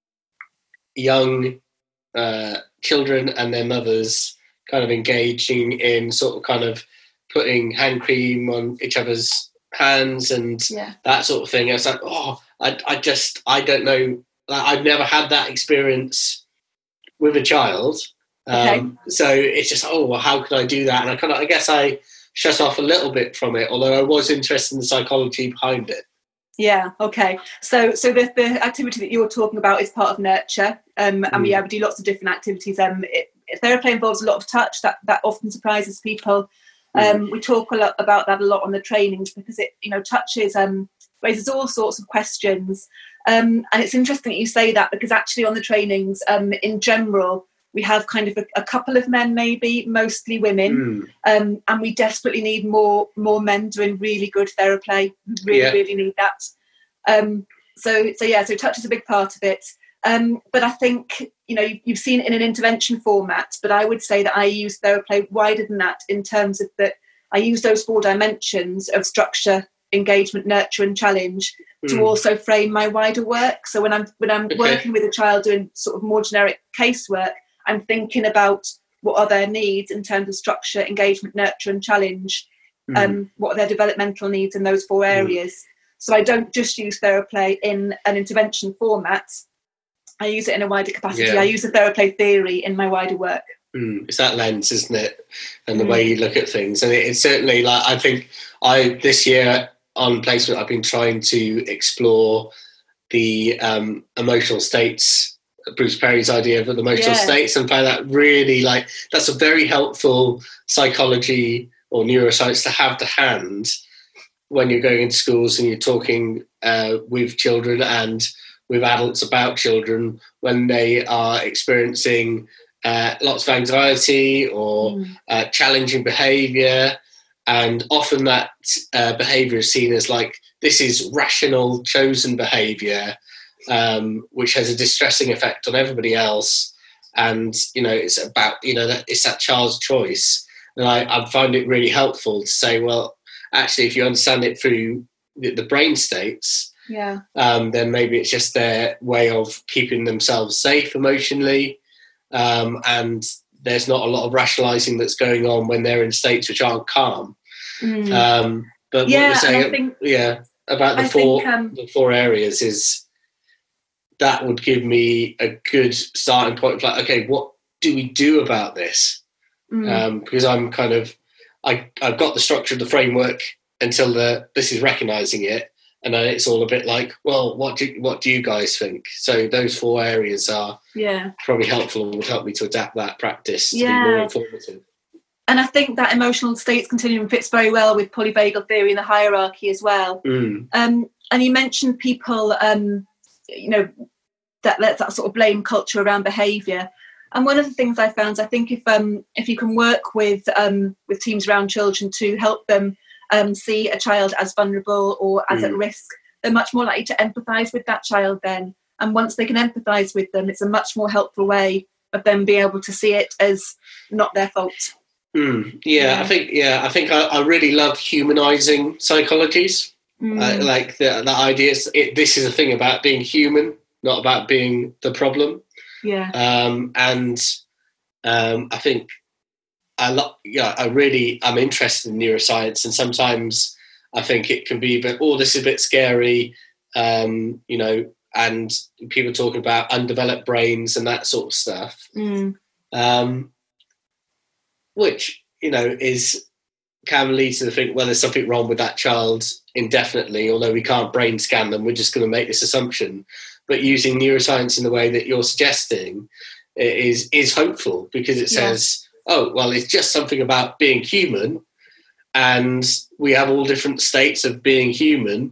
young uh, children and their mothers kind of engaging in sort of kind of putting hand cream on each other's hands and yeah. that sort of thing. I was like, oh, I, I just, I don't know. I've never had that experience with a child. Okay. Um, so it's just, oh, well, how could I do that? And I kind of, I guess I shut off a little bit from it, although I was interested in the psychology behind it. Yeah. Okay. So, so the, the activity that you're talking about is part of Nurture, um, and mm. we, yeah, we do lots of different activities. Um, it, TheraPlay involves a lot of touch. That that often surprises people. Um, we talk a lot about that a lot on the trainings because it, you know, touches um, raises all sorts of questions. Um, and it's interesting that you say that because actually on the trainings, um, in general, we have kind of a, a couple of men, maybe mostly women, mm. um, and we desperately need more more men doing really good TheraPlay. Really, yeah. really need that. Um, so, so yeah, so touch is a big part of it. Um, but I think, you know, you've seen it in an intervention format, but I would say that I use TheraPlay wider than that in terms of that I use those four dimensions of structure, engagement, nurture and challenge mm. to also frame my wider work. So when I'm when I'm okay. working with a child doing sort of more generic casework, I'm thinking about what are their needs in terms of structure, engagement, nurture and challenge. Mm. Um, what are their developmental needs in those four areas? Mm. So I don't just use TheraPlay in an intervention format. I use it in a wider capacity. Yeah. I use the TheraPlay theory in my wider work. Mm, it's that lens, isn't it? And the mm. way you look at things. And it, it's certainly like, I think I, this year on placement, I've been trying to explore the um, emotional states, Bruce Perry's idea of the emotional yeah. states, and found that really like, that's a very helpful psychology or neuroscience to have to hand when you're going into schools and you're talking uh, with children and with adults about children when they are experiencing uh, lots of anxiety or mm. uh, challenging behaviour. And often that uh, behaviour is seen as like, this is rational, chosen behaviour, um, which has a distressing effect on everybody else. And, you know, it's about, you know, that it's that child's choice. And I, I find it really helpful to say, well, actually, if you understand it through the, the brain states, yeah, um, then maybe it's just their way of keeping themselves safe emotionally, um, and there's not a lot of rationalising that's going on when they're in states which aren't calm. Mm. Um, but yeah, what you're saying, I think, yeah, about the I four think, um, the four areas is that would give me a good starting point of like, okay, what do we do about this? Mm. um, because I'm kind of I I've got the structure of the framework until the this is recognising it, and then it's all a bit like, well, what do what do you guys think? So those four areas are yeah probably helpful and would help me to adapt that practice to yeah. be more informative. And I think that emotional states continuum fits very well with polyvagal theory and the hierarchy as well. Mm. Um, and you mentioned people, um, you know, that that sort of blame culture around behaviour. And one of the things I found, I think, if um, if you can work with um, with teams around children to help them um, see a child as vulnerable or as Mm. at risk, they're much more likely to empathise with that child then. And once they can empathise with them, it's a much more helpful way of them being able to see it as not their fault. Mm, yeah, Yeah. I think yeah, I think I, I really love humanising psychologies. Mm. Uh, like the the idea is it, this is a thing about being human, not about being the problem. Yeah. Um, and um, I think I lo- yeah, I really I'm interested in neuroscience, and sometimes I think it can be a bit, oh, this is a bit scary, um, you know, and people talking about undeveloped brains and that sort of stuff. Mm. Um, which, you know, is can lead to the think, well, there's something wrong with that child indefinitely, although we can't brain scan them, we're just going to make this assumption. But using neuroscience in the way that you're suggesting is is hopeful, because it Yeah. says, oh, well, it's just something about being human, and we have all different states of being human.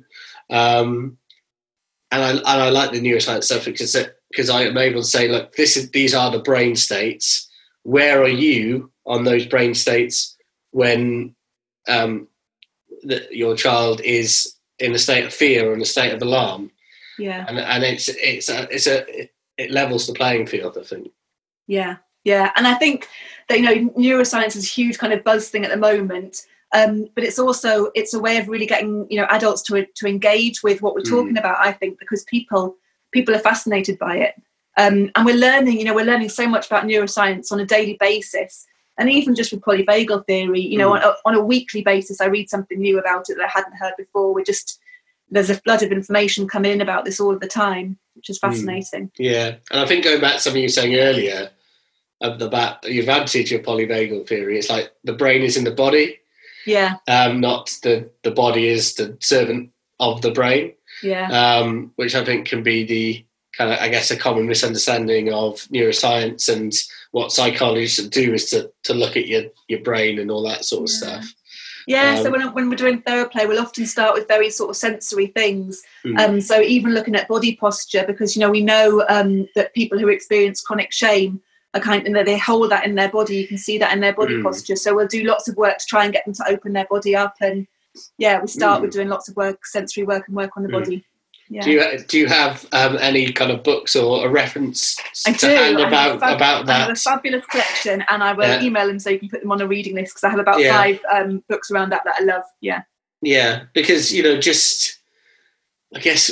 Um, and I and I like the neuroscience stuff because because I am able to say, look, this is these are the brain states. Where are you on those brain states when um, the, your child is in a state of fear or in a state of alarm? Yeah. And and it's it's a, it's a it, it levels the playing field, I think. Yeah. Yeah. And I think that, you know, neuroscience is a huge kind of buzz thing at the moment. Um, but it's also it's a way of really getting, you know, adults to to engage with what we're talking mm. about, I think, because people people are fascinated by it. Um, and we're learning, you know, we're learning so much about neuroscience on a daily basis. And even just with polyvagal theory, you know, mm. on, a, on a weekly basis, I read something new about it that I hadn't heard before. We're just, there's a flood of information coming in about this all of the time, which is fascinating. Mm. Yeah. And I think going back to something you were saying earlier about the advantage of polyvagal theory, it's like the brain is in the body. Yeah. Um, not the, the body is the servant of the brain. Yeah. Um, which I think can be the kind of, I guess, a common misunderstanding of neuroscience, and what psychologists do is to, to look at your, your brain and all that sort of yeah. stuff. Yeah, um, so when, when we're doing theraplay, we'll often start with very sort of sensory things. Mm. Um, so even looking at body posture, because, you know, we know um, that people who experience chronic shame are kind of, you know, they hold that in their body. You can see that in their body mm. posture. So we'll do lots of work to try and get them to open their body up. And yeah, we start mm. with doing lots of work, sensory work and work on the mm. body. Yeah. Do you do you have um, any kind of books or a reference I to do. hand I about fab- about that? I have a fabulous collection, and I will yeah. email them so you can put them on a reading list, because I have about yeah. five um, books around that that I love. Yeah. Yeah, because, you know, just I guess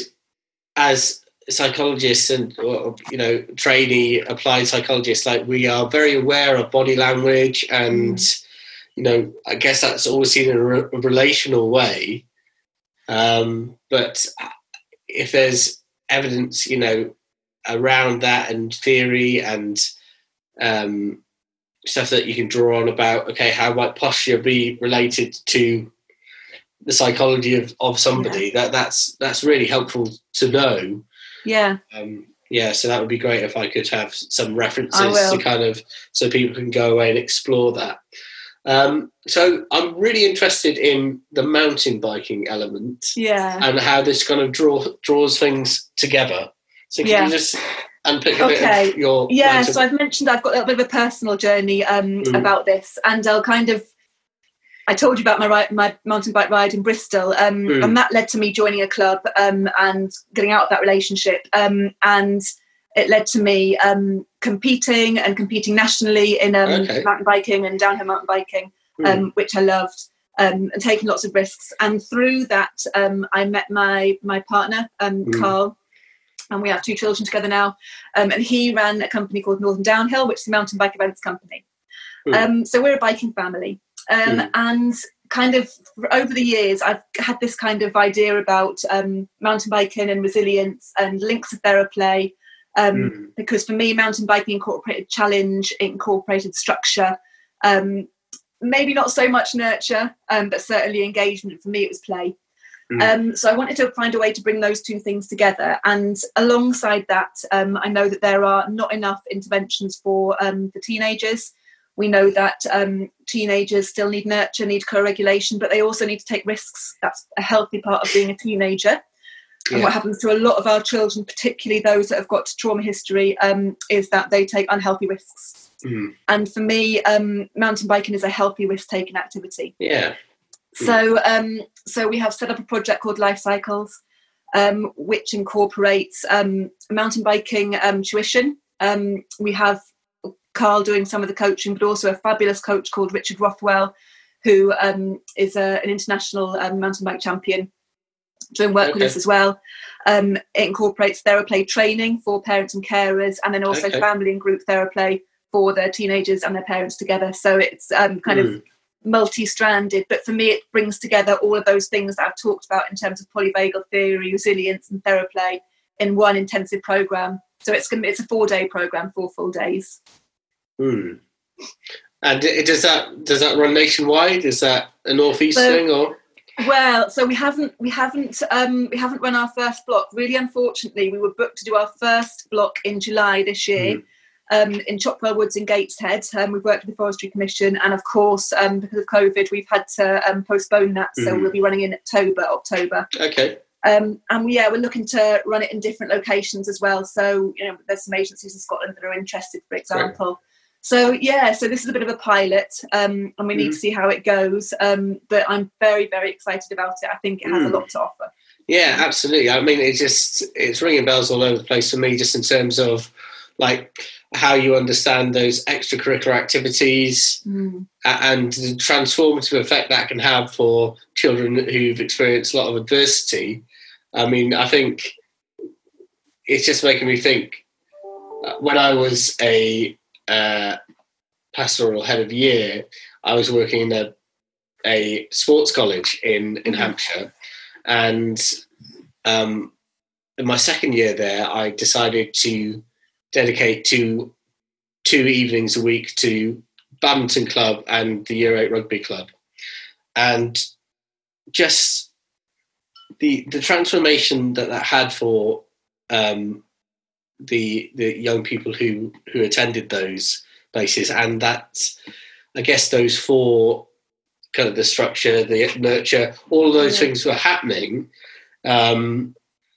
as psychologists and or, you know trainee applied psychologists, like, we are very aware of body language, and mm. you know, I guess that's always seen in a, re- a relational way. Um, but if there's evidence, you know, around that, and theory and um, stuff that you can draw on about, okay, how might posture be related to the psychology of, of somebody, yeah. that that's that's really helpful to know. Yeah. Um, yeah, so that would be great if I could have some references to kind of, so people can go away and explore that. Um, so I'm really interested in the mountain biking element, yeah, and how this kind of draw, draws things together. So can yeah. you just unpick a okay. bit of your yeah? mountain... So I've mentioned I've got a little bit of a personal journey um, mm. about this, and I'll kind of. I told you about my ride, my mountain bike ride in Bristol, um, mm. and that led to me joining a club um, and getting out of that relationship, um, and it led to me um, competing and competing nationally in um, okay. mountain biking and downhill mountain biking, um, mm. which I loved, um, and taking lots of risks. And through that, um, I met my my partner, um, mm. Carl, and we have two children together now. Um, and he ran a company called Northern Downhill, which is a mountain bike events company. Mm. Um, so we're a biking family. Um, mm. And kind of over the years, I've had this kind of idea about um, mountain biking and resilience and links to theraplay. Um, mm. Because for me, mountain biking incorporated challenge, it incorporated structure, Um, maybe not so much nurture, um, but certainly engagement. For me, it was play. Mm. Um, so I wanted to find a way to bring those two things together. And alongside that, um, I know that there are not enough interventions for um, the teenagers. We know that um, teenagers still need nurture, need co-regulation, but they also need to take risks. That's a healthy part of being a teenager. And yeah. what happens to a lot of our children, particularly those that have got trauma history, um, is that they take unhealthy risks. Mm. And for me, um, mountain biking is a healthy risk-taking activity. Yeah. Mm. So, um, so we have set up a project called Life Cycles, um, which incorporates um, mountain biking um, tuition. Um, we have Carl doing some of the coaching, but also a fabulous coach called Richard Rothwell, who um, is a, an international um, mountain bike champion, doing work okay. with us as well. Um, it incorporates TheraPlay training for parents and carers, and then also okay. family and group TheraPlay for their teenagers and their parents together. So it's um, kind mm. of multi-stranded, but for me it brings together all of those things that I've talked about in terms of polyvagal theory, resilience and TheraPlay in one intensive program. So it's going to be, it's a four-day program, four full days. Hmm. And does that does that run nationwide? Is that a northeast so, thing, or? Well, so we haven't we haven't um, we haven't run our first block. Really, unfortunately, we were booked to do our first block in July this year, mm. um, in Chopwell Woods in Gateshead. Um, we've worked with the Forestry Commission, and of course, um, because of COVID, we've had to um, postpone that. So mm. we'll be running in October. October. Okay. Um, and yeah, we're looking to run it in different locations as well. So you know, there's some agencies in Scotland that are interested, for example. Right. So, yeah, so this is a bit of a pilot, um, and we need mm. to see how it goes. Um, but I'm very, very excited about it. I think it has mm. a lot to offer. Yeah, absolutely. I mean, it just, it's ringing bells all over the place for me, just in terms of, like, how you understand those extracurricular activities mm. and the transformative effect that can have for children who've experienced a lot of adversity. I mean, I think it's just making me think, when I was a Uh, pastoral head of year, I was working in a, a sports college in, in mm-hmm. Hampshire, and um, in my second year there, I decided to dedicate two, two evenings a week to badminton club and the Year eight rugby club. And just the the transformation that that had for um, the the young people who who attended those places, and that, I guess, those four, kind of the structure, the nurture, all of those yeah. things were happening um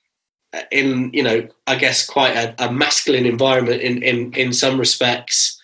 in, you know, I guess quite a, a masculine environment in in in some respects,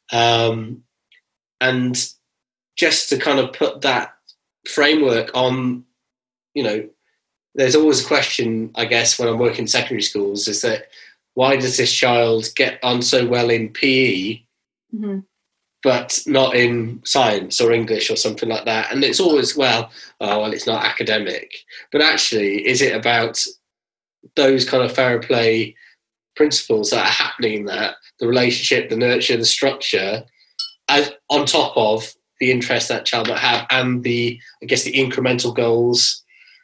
um and just to kind of put that framework on, you know, there's always a question, I guess, when I'm working in secondary schools, is that why does this child get on so well in P E, mm-hmm. but not in science or English or something like that? And it's always, well, oh, well, it's not academic. But actually, is it about those kind of fair play principles that are happening in that, the relationship, the nurture, the structure, as, on top of the interest that child might have, and the, I guess, the incremental goals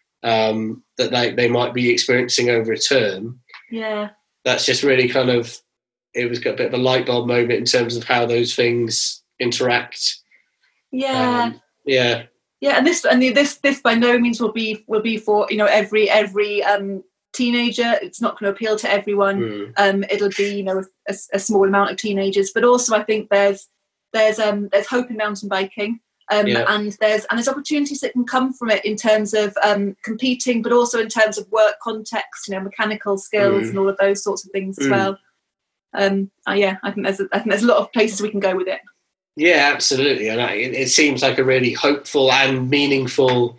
um, that they, they might be experiencing over a term? Yeah. That's just really kind of, it was a bit of a light bulb moment in terms of how those things interact. Yeah. Um, yeah. Yeah, and this and this this by no means will be will be for, you know, every every um, teenager. It's not going to appeal to everyone. Mm. Um, it'll be, you know, a, a small amount of teenagers. But also, I think there's there's um, there's hope in mountain biking. Um, yeah. And there's and there's opportunities that can come from it in terms of um, competing, but also in terms of work context, you know, mechanical skills mm. and all of those sorts of things as mm. well. Um, uh, yeah, I think there's a, I think there's a lot of places we can go with it. Yeah, absolutely, and I, it, it seems like a really hopeful and meaningful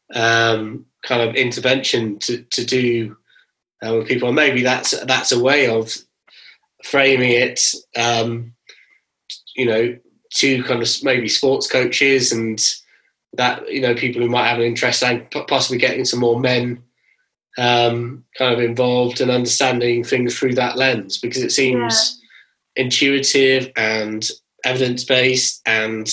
um, kind of intervention to to do uh, with people. And maybe that's that's a way of framing it. Um, you know, to kind of maybe sports coaches and that, you know, people who might have an interest, and possibly getting some more men um, kind of involved and understanding things through that lens, because it seems yeah. intuitive and evidence-based and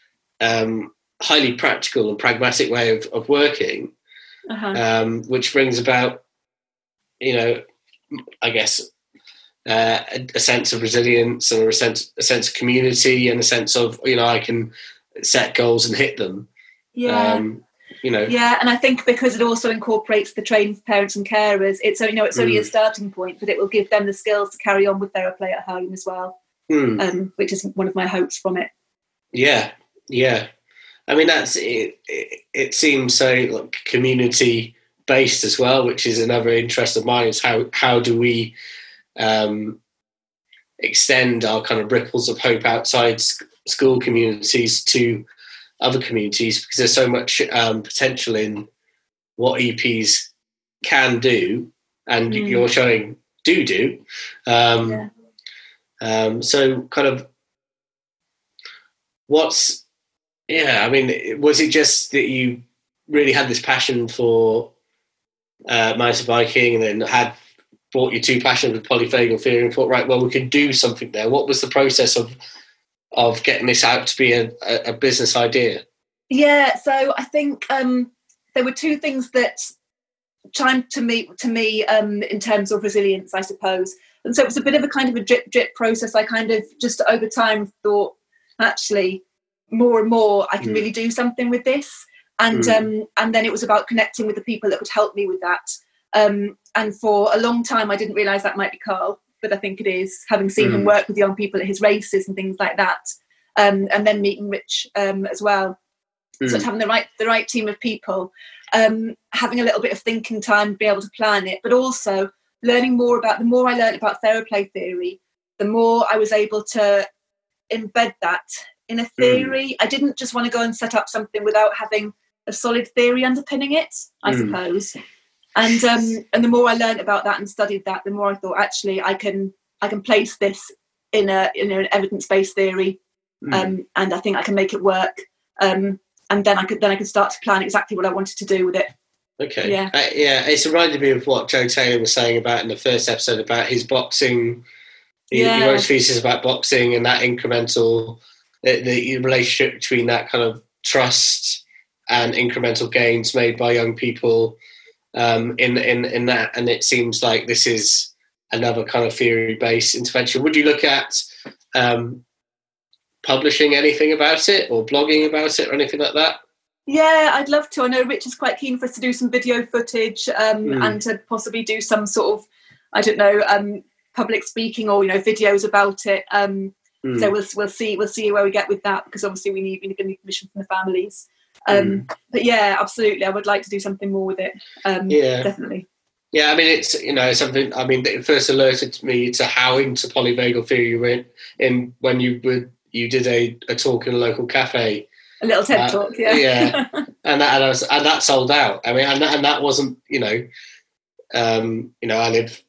um, highly practical and pragmatic way of, of working, uh-huh. um, which brings about, you know, I guess, uh, a, a sense of resilience and a sense, a sense of community and a sense of, you know, I can set goals and hit them. Yeah. Um, you know. Yeah, and I think because it also incorporates the training for parents and carers, it's only, you know, it's only mm. a starting point, but it will give them the skills to carry on with TheraPlay at home as well, mm. um, which is one of my hopes from it. Yeah, yeah. I mean, that's it. It, it seems so like community based as well, which is another interest of mine. Is how how do we um, extend our kind of ripples of hope outside sc- school communities to other communities, because there's so much um, potential in what E Ps can do, and mm. you're showing do do. Um, yeah. um, so, kind of, what's yeah? I mean, was it just that you really had this passion for uh, mountain biking, and then had brought you to passion with polyvagal theory, and thought, right, well, we could do something there? What was the process of of getting this out to be a, a, a business idea? Yeah, so I think um, there were two things that chimed to me to me um, in terms of resilience, I suppose. And so it was a bit of a kind of a drip drip process. I kind of just over time thought, actually, more and more, I can mm. really do something with this. And mm. um, and then it was about connecting with the people that would help me with that. Um, and for a long time, I didn't realise that might be Carl, but I think it is, having seen mm. him work with young people at his races and things like that. Um, and then meeting Rich um, as well. Mm. So it's having the right the right team of people, um, having a little bit of thinking time to be able to plan it, but also learning more about, the more I learned about TheraPlay theory, the more I was able to embed that in a theory. Mm. I didn't just want to go and set up something without having a solid theory underpinning it, I mm. suppose. And um, and the more I learned about that and studied that, the more I thought, actually, I can I can place this in a in an evidence-based theory, mm. um, and I think I can make it work. Um, and then I could then I could start to plan exactly what I wanted to do with it. Okay. Yeah. Uh, yeah. It's reminded me of what Joe Taylor was saying about in the first episode about his boxing. He, yeah. he wrote thesis about boxing and that incremental, the, the relationship between that kind of trust and incremental gains made by young people um, in in in that. And it seems like this is another kind of theory-based intervention. Would you look at um, publishing anything about it or blogging about it or anything like that? Yeah, I'd love to. I know Rich is quite keen for us to do some video footage um, mm. and to possibly do some sort of, I don't know, um, public speaking or, you know, videos about it. Um, mm. So we'll we'll see we'll see where we get with that, because obviously we need we need permission from the families. Um, mm. But yeah, absolutely, I would like to do something more with it. Um, yeah, definitely. Yeah, I mean, it's, you know, something, I mean, it first alerted me to how into polyvagal theory you went in when you were, you did a, a talk in a local cafe. A little TED uh, talk, yeah. Yeah, and that and, I was, and that sold out. I mean, and that, and that wasn't, you know, um, you know, I live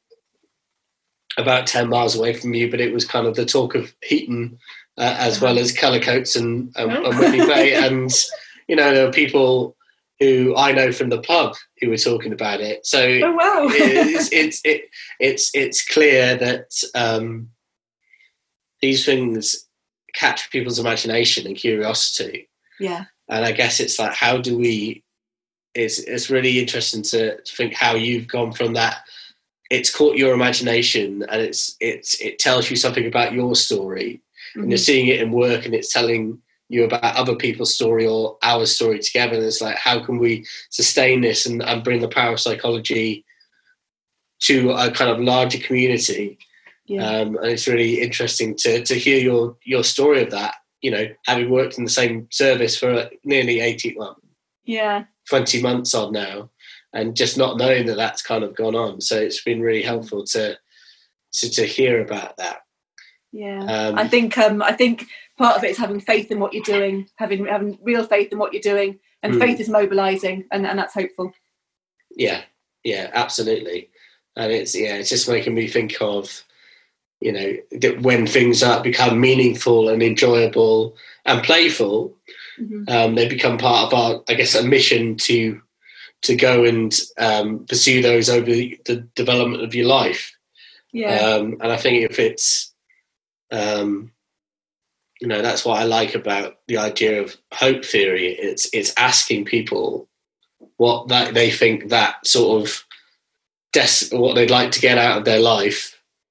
about ten miles away from you, but it was kind of the talk of Heaton uh, as well as Cullercoats and, um, oh. and Whitney Bay, and you know, there were people who I know from the pub who were talking about it. So oh, wow. it's, it's it it's it's clear that um, these things catch people's imagination and curiosity. Yeah. And I guess it's like, how do we, it's it's really interesting to think how you've gone from that. It's caught your imagination and it's it's it tells you something about your story, mm-hmm. and you're seeing it in work and it's telling you about other people's story or our story together. And it's like, how can we sustain this and, and bring the power of psychology to a kind of larger community? Yeah. Um, and it's really interesting to to hear your your story of that. You know, having worked in the same service for nearly eighteen, well, yeah, twenty months on now, and just not knowing that that's kind of gone on. So it's been really helpful to to, to hear about that. Yeah, um, I think um, I think part of it is having faith in what you're doing, having having real faith in what you're doing, and mm. faith is mobilising, and, and that's hopeful. Yeah, yeah, absolutely, and it's yeah, it's just making me think of, you know, that when things are become meaningful and enjoyable and playful, mm-hmm. um, they become part of our, I guess, a mission to to go and um, pursue those over the, the development of your life. Yeah, um, and I think if it's Um, you know, that's what I like about the idea of hope theory. It's it's asking people what that they think that sort of des- what they'd like to get out of their life,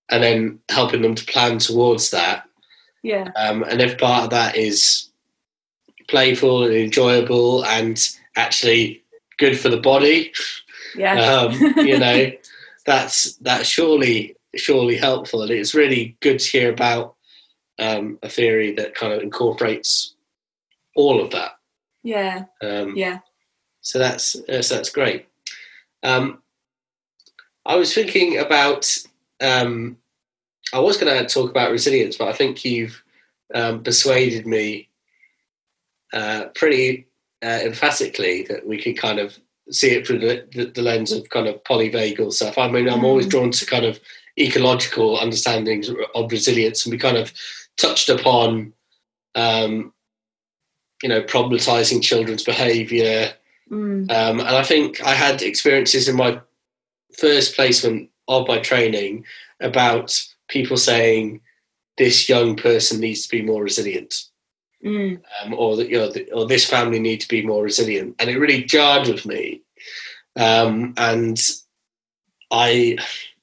and then helping them to plan towards that. Yeah. Um, and if part of that is playful and enjoyable and actually good for the body, yeah, um, you know, that's that's surely surely helpful. And it's really good to hear about um, a theory that kind of incorporates all of that. Yeah. Um, yeah. So that's uh, so that's great. Um, I was thinking about. Um, I was going to talk about resilience, but I think you've um, persuaded me uh, pretty uh, emphatically that we could kind of see it through the, the, the lens of kind of polyvagal stuff. I mean, I'm mm. always drawn to kind of ecological understandings of resilience, and we kind of touched upon, um, you know, problematizing children's behaviour. Mm. Um, and I think I had experiences in my first placement of my training about people saying this young person needs to be more resilient, mm. um, or that you know, the, or this family need to be more resilient, and it really jarred with me. Um, and I,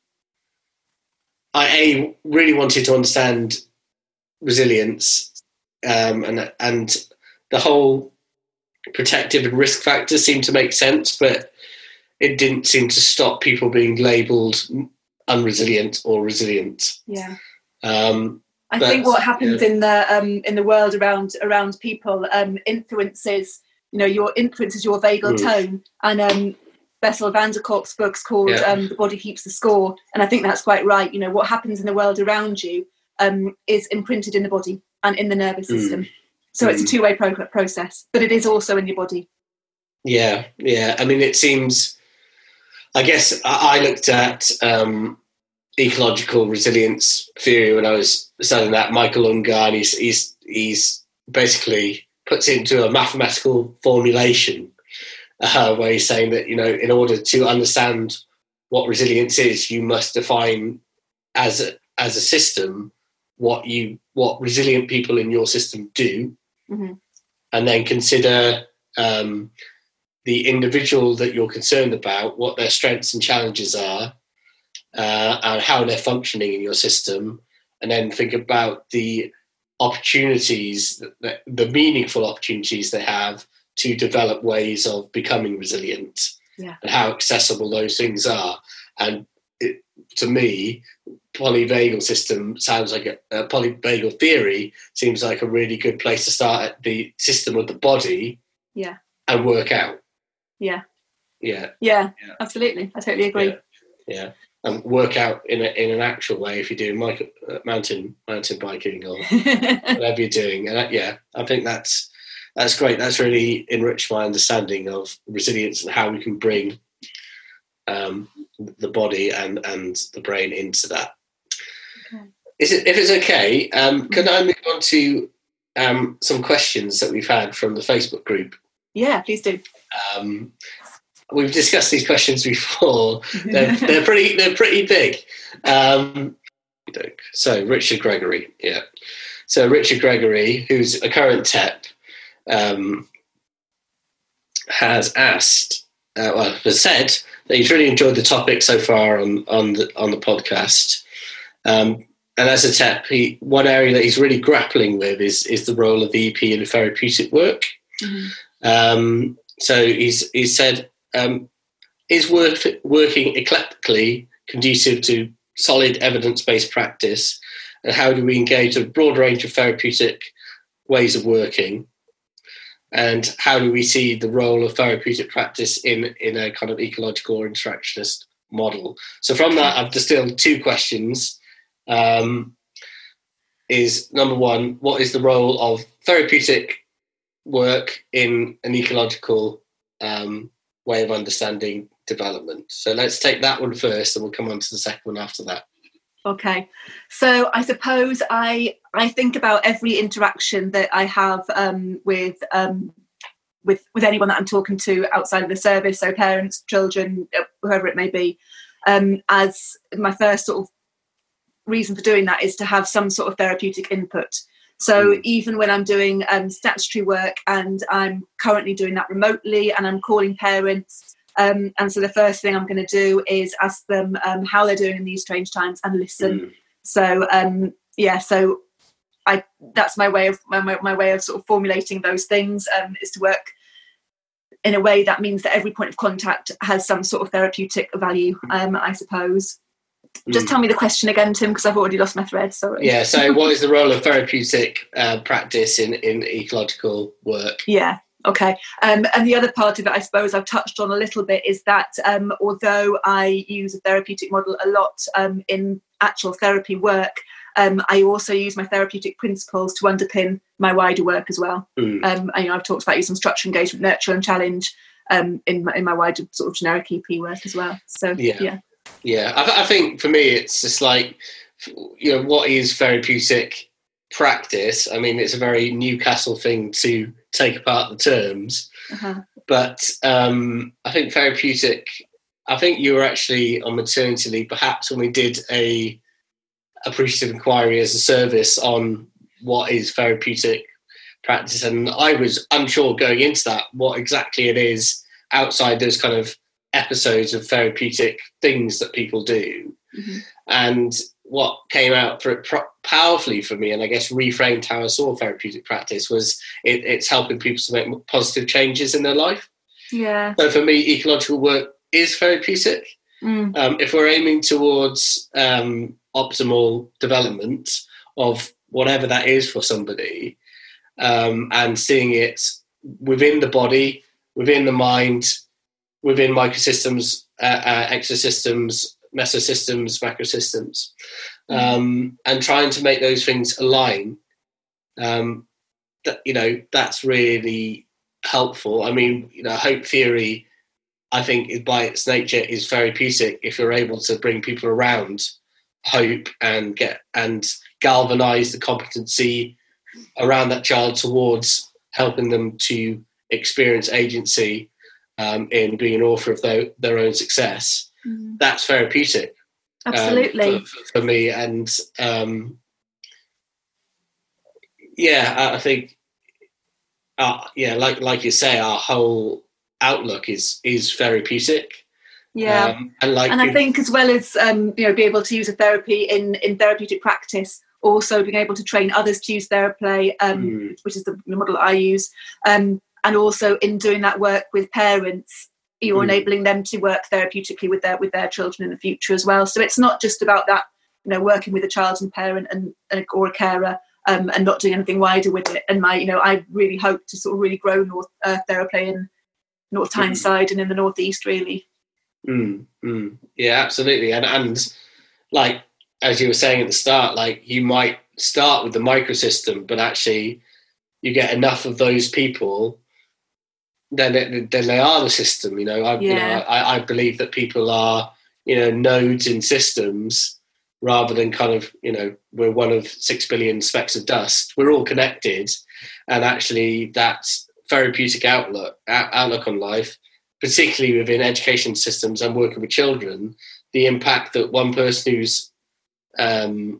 I a really wanted to understand resilience, um, and and the whole protective and risk factors seemed to make sense, but it didn't seem to stop people being labelled unresilient or resilient. Yeah. Um, I but, think what happens yeah. in the um, in the world around around people um, influences, you know, your influences your vagal mm. tone. And um, Bessel van der Kolk's book's called yeah. um, "The Body Keeps the Score," and I think that's quite right. You know, what happens in the world around you um, is imprinted in the body and in the nervous system. Mm. So mm. it's a two-way pro- process, but it is also in your body. Yeah, yeah. I mean, it seems. I guess I looked at um, ecological resilience theory when I was studying that. Michael Unger, and he's, he's, he's basically puts it into a mathematical formulation uh, where he's saying that, you know, in order to understand what resilience is, you must define as a, as a system what you what resilient people in your system do, mm-hmm. and then consider um, the individual that you're concerned about, what their strengths and challenges are, uh, and how they're functioning in your system, and then think about the opportunities, that, the meaningful opportunities they have to develop ways of becoming resilient, yeah. and how accessible those things are. And it, to me, polyvagal system sounds like a, a polyvagal theory seems like a really good place to start at the system of the body, yeah, and work out. Yeah. Yeah. Yeah, yeah. Absolutely. I totally agree. Yeah. yeah. And work out in a, in an actual way if you're doing mic- uh, mountain mountain biking or whatever you're doing. And that, yeah, I think that's that's great. That's really enriched my understanding of resilience and how we can bring um, the body and, and the brain into that. Okay. Is it, if it's okay, um, can I move on to um, some questions that we've had from the Facebook group? Yeah, please do. Um, we've discussed these questions before. They're, they're pretty. They're pretty big. Um, so Richard Gregory, yeah. So Richard Gregory, who's a current T E P, um, has asked, uh, well, has said that he's really enjoyed the topic so far on on the on the podcast. Um, and as a T E P, he, one area that he's really grappling with is is the role of the E P in therapeutic work. Mm-hmm. Um, so he's he's said, um, is work, working eclectically conducive to solid evidence-based practice, and how do we engage a broad range of therapeutic ways of working, and how do we see the role of therapeutic practice in, in a kind of ecological or interactionist model? So from that, I've distilled two questions. Um, is number one, what is the role of therapeutic work in an ecological um, way of understanding development? So let's take that one first, and we'll come on to the second one after that. Okay, so I suppose I I think about every interaction that I have um, with um, with with anyone that I'm talking to outside of the service, so parents, children, whoever it may be, um, as my first sort of reason for doing that is to have some sort of therapeutic input. So mm. even when I'm doing um, statutory work, and I'm currently doing that remotely, and I'm calling parents Um, and so the first thing I'm going to do is ask them um, how they're doing in these strange times and listen. Mm. So um, yeah, so I that's my way of my, my way of sort of formulating those things um, is to work in a way that means that every point of contact has some sort of therapeutic value, um, I suppose. Mm. Just tell me the question again, Tim, because I've already lost my thread. Sorry. Yeah. So, what is the role of therapeutic uh, practice in in ecological work? Yeah. Okay. Um, and the other part of it, I suppose, I've touched on a little bit, is that um, although I use a therapeutic model a lot um, in actual therapy work, um, I also use my therapeutic principles to underpin my wider work as well. Mm. Um, and, you know, I've talked about using structure, engagement, nurture, and challenge um, in my, in my wider sort of generic E P work as well. So yeah, yeah. yeah. I, th- I think for me, it's just like, you know, what is therapeutic practice? I mean, it's a very Newcastle thing to take apart the terms, uh-huh. but um, I think therapeutic, I think you were actually on maternity leave perhaps when we did a appreciative inquiry as a service on what is therapeutic practice, and I was unsure going into that what exactly it is outside those kind of episodes of therapeutic things that people do. Mm-hmm. And what came out for it pro- powerfully for me, and I guess reframed how I saw therapeutic practice, was it, it's helping people to make positive changes in their life. Yeah. So for me, ecological work is therapeutic. Mm. Um, if we're aiming towards um, optimal development of whatever that is for somebody, um, and seeing it within the body, within the mind, within microsystems, uh, uh, exosystems, mesosystems, macrosystems, um, and trying to make those things align, um, that, you know, that's really helpful. I mean, you know, hope theory, I think, is, by its nature, is therapeutic if you're able to bring people around hope and get and galvanize the competency around that child towards helping them to experience agency um, in being an author of their, their own success. Mm. That's therapeutic. Absolutely. Um, for, for me. And um, yeah, I, I think, uh, yeah, like like you say, our whole outlook is is therapeutic. Yeah, um, and like, and I think as well as um, you know, be able to use a therapy in in therapeutic practice, also being able to train others to use TheraPlay, um, mm. which is the model I use, um, and also in doing that work with parents, you're mm. enabling them to work therapeutically with their with their children in the future as well. So it's not just about that, you know, working with a child and parent and, and or a carer. Um, and not doing anything wider with it. And my, you know, I really hope to sort of really grow North uh, TheraPlay in North Tyneside mm. and in the Northeast, really. Mm, mm. Yeah, absolutely. And and like as you were saying at the start, like you might start with the microsystem, but actually you get enough of those people, then it, then they are the system. You know, I, yeah. you know, I, I believe that people are, you know, nodes in systems, rather than kind of, you know, we're one of six billion specks of dust. We're all connected, and actually that therapeutic outlook outlook on life, particularly within education systems and working with children, the impact that one person who's um,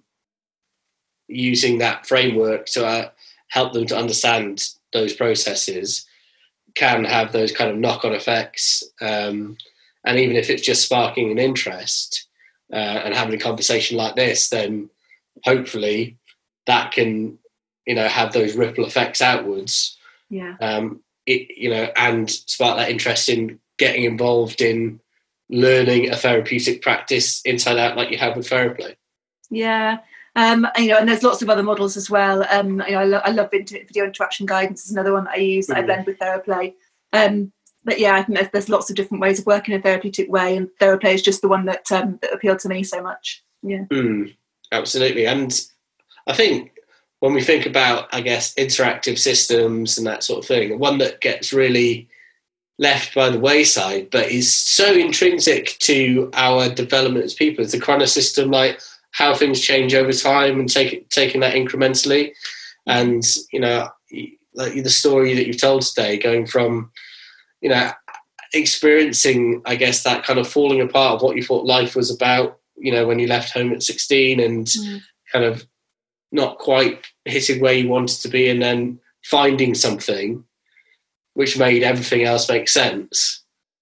using that framework to uh, help them to understand those processes can have those kind of knock-on effects. Um, and even if it's just sparking an interest, Uh, and having a conversation like this, then hopefully that can, you know, have those ripple effects outwards. Yeah. Um, it, you know, and spark that interest in getting involved in learning a therapeutic practice inside out, like you have with TheraPlay. Yeah. Um, and, you know, and there's lots of other models as well. Um, you know, I, lo- I love video interaction guidance is another one that I use that mm. I blend with TheraPlay. Um, But yeah, I think there's, there's lots of different ways of working in a therapeutic way, and TheraPlay is just the one that um, that appealed to me so much. Yeah, mm, absolutely. And I think when we think about, I guess, interactive systems and that sort of thing, one that gets really left by the wayside, but is so intrinsic to our development as people, is the chronosystem, like how things change over time and take, taking that incrementally. And, you know, like the story that you've told today, going from, you know, experiencing, I guess, that kind of falling apart of what you thought life was about, you know, when you left home at sixteen and mm. kind of not quite hitting where you wanted to be, and then finding something which made everything else make sense.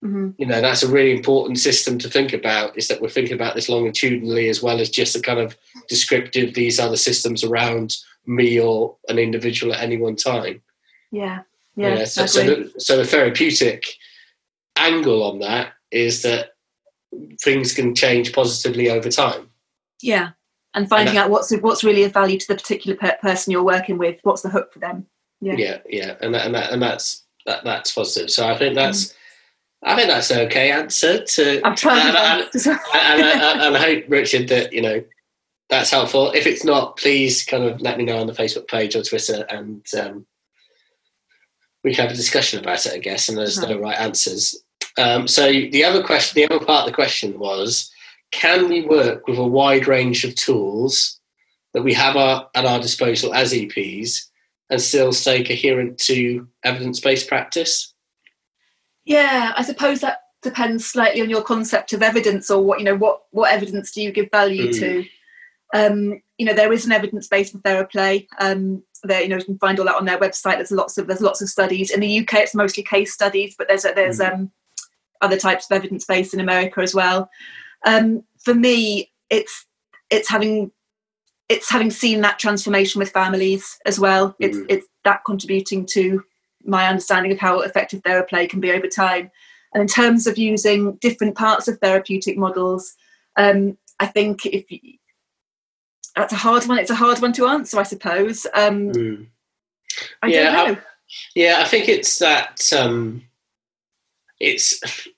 Mm-hmm. You know, that's a really important system to think about, is that we're thinking about this longitudinally as well as just a kind of descriptive, these are the systems around me or an individual at any one time. Yeah, yeah. yeah so, so, the, so the therapeutic angle on that is that things can change positively over time. Yeah, and finding and out what's what's really of value to the particular per- person you're working with. What's the hook for them? Yeah, yeah, yeah, and that, and that, and that's that, that's positive. So I think that's. Mm. I think that's an okay answer to. I'm trying and, and, and, and, and I hope, Richard, that you know that's helpful. If it's not, please kind of let me know on the Facebook page or Twitter, and um, we can have a discussion about it, I guess. And there's uh-huh. no right answers. Um, so the other question, the other part of the question was: can we work with a wide range of tools that we have our, at our disposal as E Ps and still stay coherent to evidence-based practice? Yeah, I suppose that depends slightly on your concept of evidence, or what you know. What what evidence do you give value mm. to? Um, you know, there is an evidence base for TheraPlay. Um, there, you know, you can find all that on their website. There's lots of there's lots of studies in the U K. It's mostly case studies, but there's there's mm. um, other types of evidence base in America as well. Um, for me, it's it's having it's having seen that transformation with families as well. Mm. It's it's that contributing to my understanding of how effective TheraPlay can be over time. And in terms of using different parts of therapeutic models, um, I think if you, that's a hard one. It's a hard one to answer, I suppose. Um, mm. I yeah, don't know. I, yeah, I think it's that. Um, it's.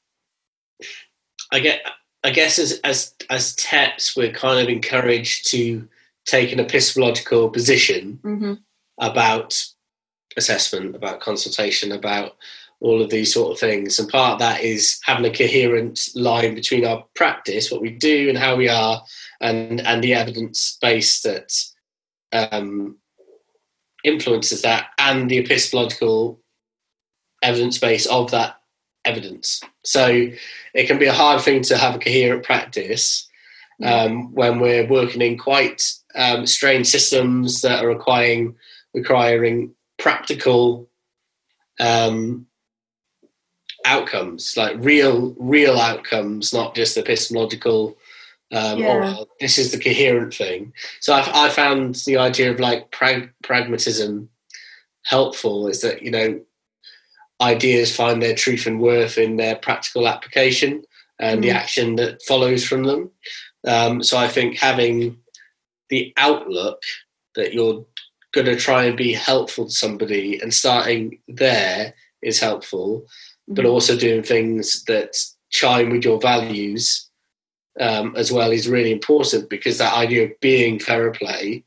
I get. I guess as as as T E Ps, we're kind of encouraged to take an epistemological position mm-hmm. about assessment, about consultation, about all of these sort of things. And part of that is having a coherent line between our practice, what we do and how we are, and, and the evidence base that um, influences that, and the epistemological evidence base of that evidence. So it can be a hard thing to have a coherent practice um, when we're working in quite um, strange systems that are requiring requiring practical um, outcomes, like real, real outcomes, not just epistemological. Um, yeah. Or well, this is the coherent thing. So I, I found the idea of like prag- pragmatism helpful. Is that you know ideas find their truth and worth in their practical application and mm. the action that follows from them. Um, so I think having the outlook that you're going to try and be helpful to somebody, and starting there is helpful, mm-hmm. but also doing things that chime with your values um, as well is really important, because that idea of being TheraPlay,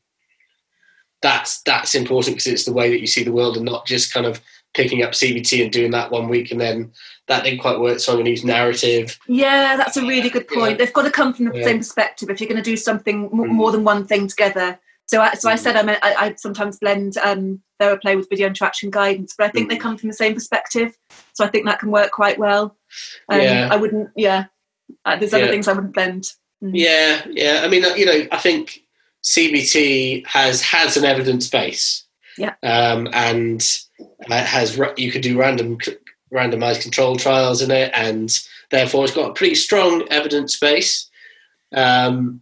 that's that's important because it's the way that you see the world, and not just kind of picking up C B T and doing that one week and then that didn't quite work, so I'm going to use narrative. Yeah, that's a really good point. Yeah. They've got to come from the yeah. same perspective if you're going to do something m- mm. more than one thing together. So, I, so I said I, mean, I, I sometimes blend um, TheraPlay with video interaction guidance, but I think mm. they come from the same perspective. So I think that can work quite well. Um, yeah. I wouldn't, yeah. Uh, there's other yeah. things I wouldn't blend. Mm. Yeah, yeah. I mean, you know, I think C B T has has an evidence base. Yeah. Um, and it has you could do random randomized control trials in it, and therefore it's got a pretty strong evidence base. Um,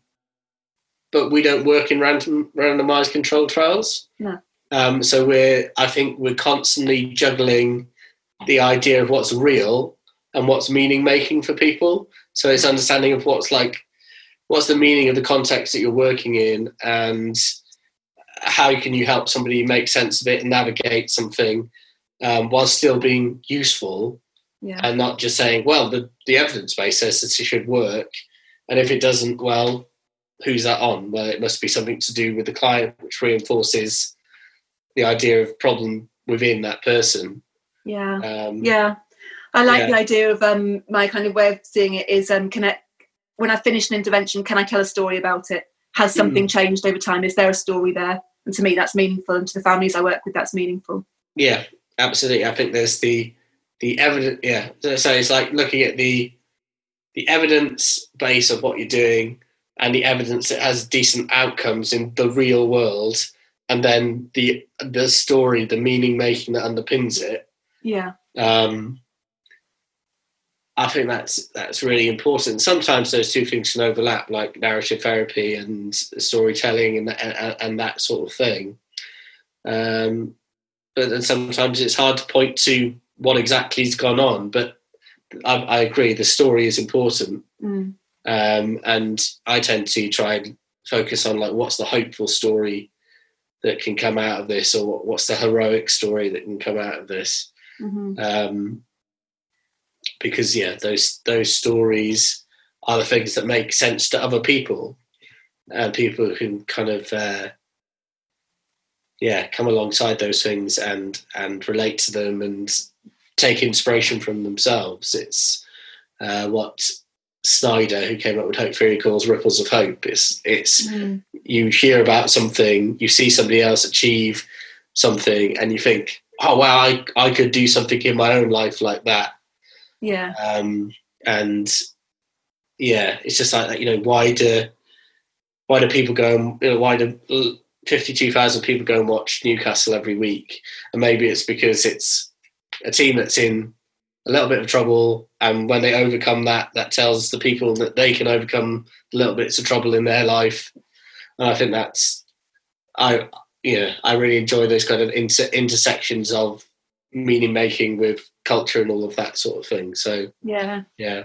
but we don't work in random randomized control trials. No. Um, so we're, I think we're constantly juggling the idea of what's real and what's meaning making for people. So it's understanding of what's like, what's the meaning of the context that you're working in, and how can you help somebody make sense of it and navigate something um, while still being useful, yeah. and not just saying, well, the, the evidence base says that it should work. And if it doesn't, well, who's that on? Well, it must be something to do with the client, which reinforces the idea of problem within that person. Yeah. Um, yeah. I like yeah. the idea of um, my kind of way of seeing it is um, can I, when I finish an intervention, can I tell a story about it? Has something mm. changed over time? Is there a story there? And to me, that's meaningful. And to the families I work with, that's meaningful. Yeah, absolutely. I think there's the the evidence. Yeah. So it's like looking at the the evidence base of what you're doing, and the evidence that has decent outcomes in the real world, and then the the story, the meaning making that underpins it. Yeah. Um, I think that's that's really important. Sometimes those two things can overlap, like narrative therapy and storytelling and and, and that sort of thing. Um, but then sometimes it's hard to point to what exactly has gone on. But I, I agree, the story is important, mm. um, and I tend to try and focus on like what's the hopeful story that can come out of this, or what, what's the heroic story that can come out of this. Mm-hmm. Um, because yeah, those those stories are the things that make sense to other people, and people who kind of uh, yeah come alongside those things and and relate to them and take inspiration from themselves. It's uh, what Snyder, who came up with Hope Theory, calls ripples of hope. It's it's mm. you hear about something, you see somebody else achieve something, and you think, oh wow, I I could do something in my own life like that. Yeah. Um, and yeah, it's just like that, you know, why do, why do people go and, you know, why do fifty-two thousand people go and watch Newcastle every week? And maybe it's because it's a team that's in a little bit of trouble. And when they overcome that, that tells the people that they can overcome little bits of trouble in their life. And I think that's, I, you know, I really enjoy those kind of inter- intersections of meaning making with culture and all of that sort of thing. So yeah, yeah,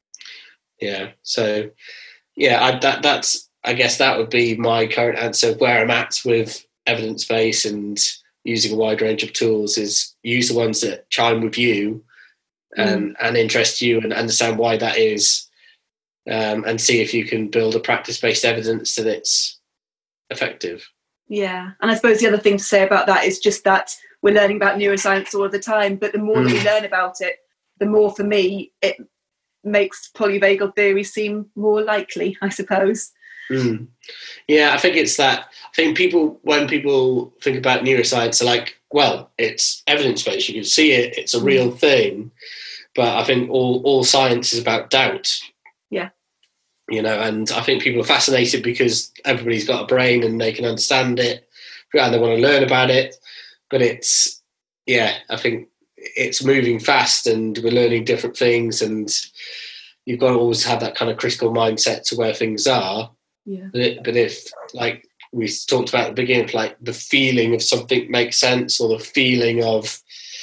yeah. So yeah, I, that that's I guess that would be my current answer of where I'm at with evidence base and using a wide range of tools. Is use the ones that chime with you and mm. and interest you, and understand why that is, um, and see if you can build a practice based evidence that's effective. Yeah, and I suppose the other thing to say about that is just that we're learning about neuroscience all the time, but the more mm. that we learn about it, the more, for me, it makes polyvagal theory seem more likely, I suppose. Mm. Yeah, I think it's that. I think people, when people think about neuroscience, are like, well, it's evidence-based, you can see it, it's a real mm. thing, but I think all, all science is about doubt. Yeah. You know, and I think people are fascinated because everybody's got a brain and they can understand it and they want to learn about it. But it's, yeah, I think it's moving fast and we're learning different things, and you've got to always have that kind of critical mindset to where things are. Yeah. But, it, but if, like we talked about at the beginning, like the feeling of something makes sense, or the feeling of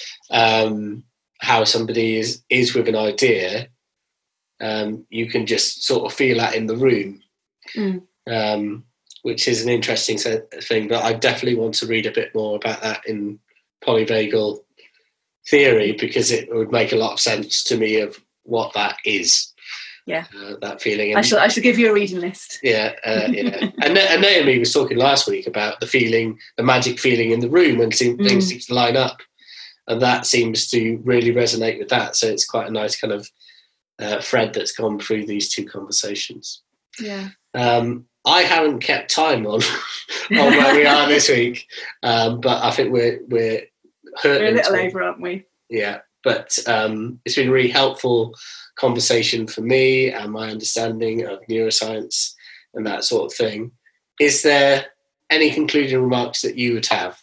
um, how somebody is, is with an idea, um, you can just sort of feel that in the room. Mm. Um, which is an interesting thing, but I definitely want to read a bit more about that in polyvagal theory, because it would make a lot of sense to me of what that is. Yeah, uh, that feeling. And, I shall. I shall give you a reading list. Yeah, uh, yeah. and, and Naomi was talking last week about the feeling, the magic feeling in the room when things mm. seem to line up, and that seems to really resonate with that. So it's quite a nice kind of uh, thread that's gone through these two conversations. Yeah. Um, I haven't kept time on on where we are this week, um, but I think we're we're we're a little over, aren't we? Yeah, but um, it's been a really helpful conversation for me and my understanding of neuroscience and that sort of thing. Is there any concluding remarks that you would have?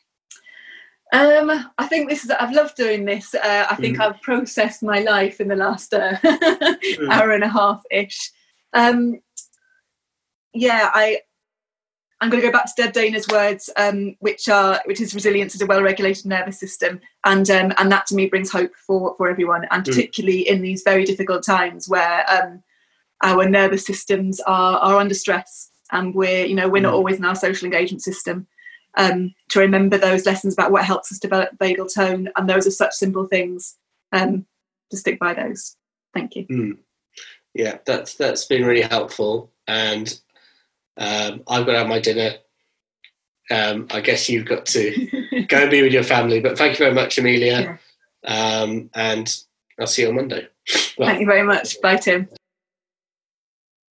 Um, I think this is. I've loved doing this. Uh, I think mm. I've processed my life in the last uh, mm. hour and a half ish. Um, Yeah, I, I'm going to go back to Deb Dana's words, um, which are which is resilience is a well-regulated nervous system, and um, and that to me brings hope for, for everyone, and particularly mm. in these very difficult times where um, our nervous systems are are under stress, and we're you know we're mm. not always in our social engagement system. Um, to remember those lessons about what helps us develop vagal tone, and those are such simple things. Um, to stick by those. Thank you. Mm. Yeah, that's that's been really helpful, and. Um, I've got to have my dinner. Um, I guess you've got to go and be with your family. But thank you very much, Amelia. Yeah. Um, and I'll see you on Monday. Well, thank you very much. Bye, Tim.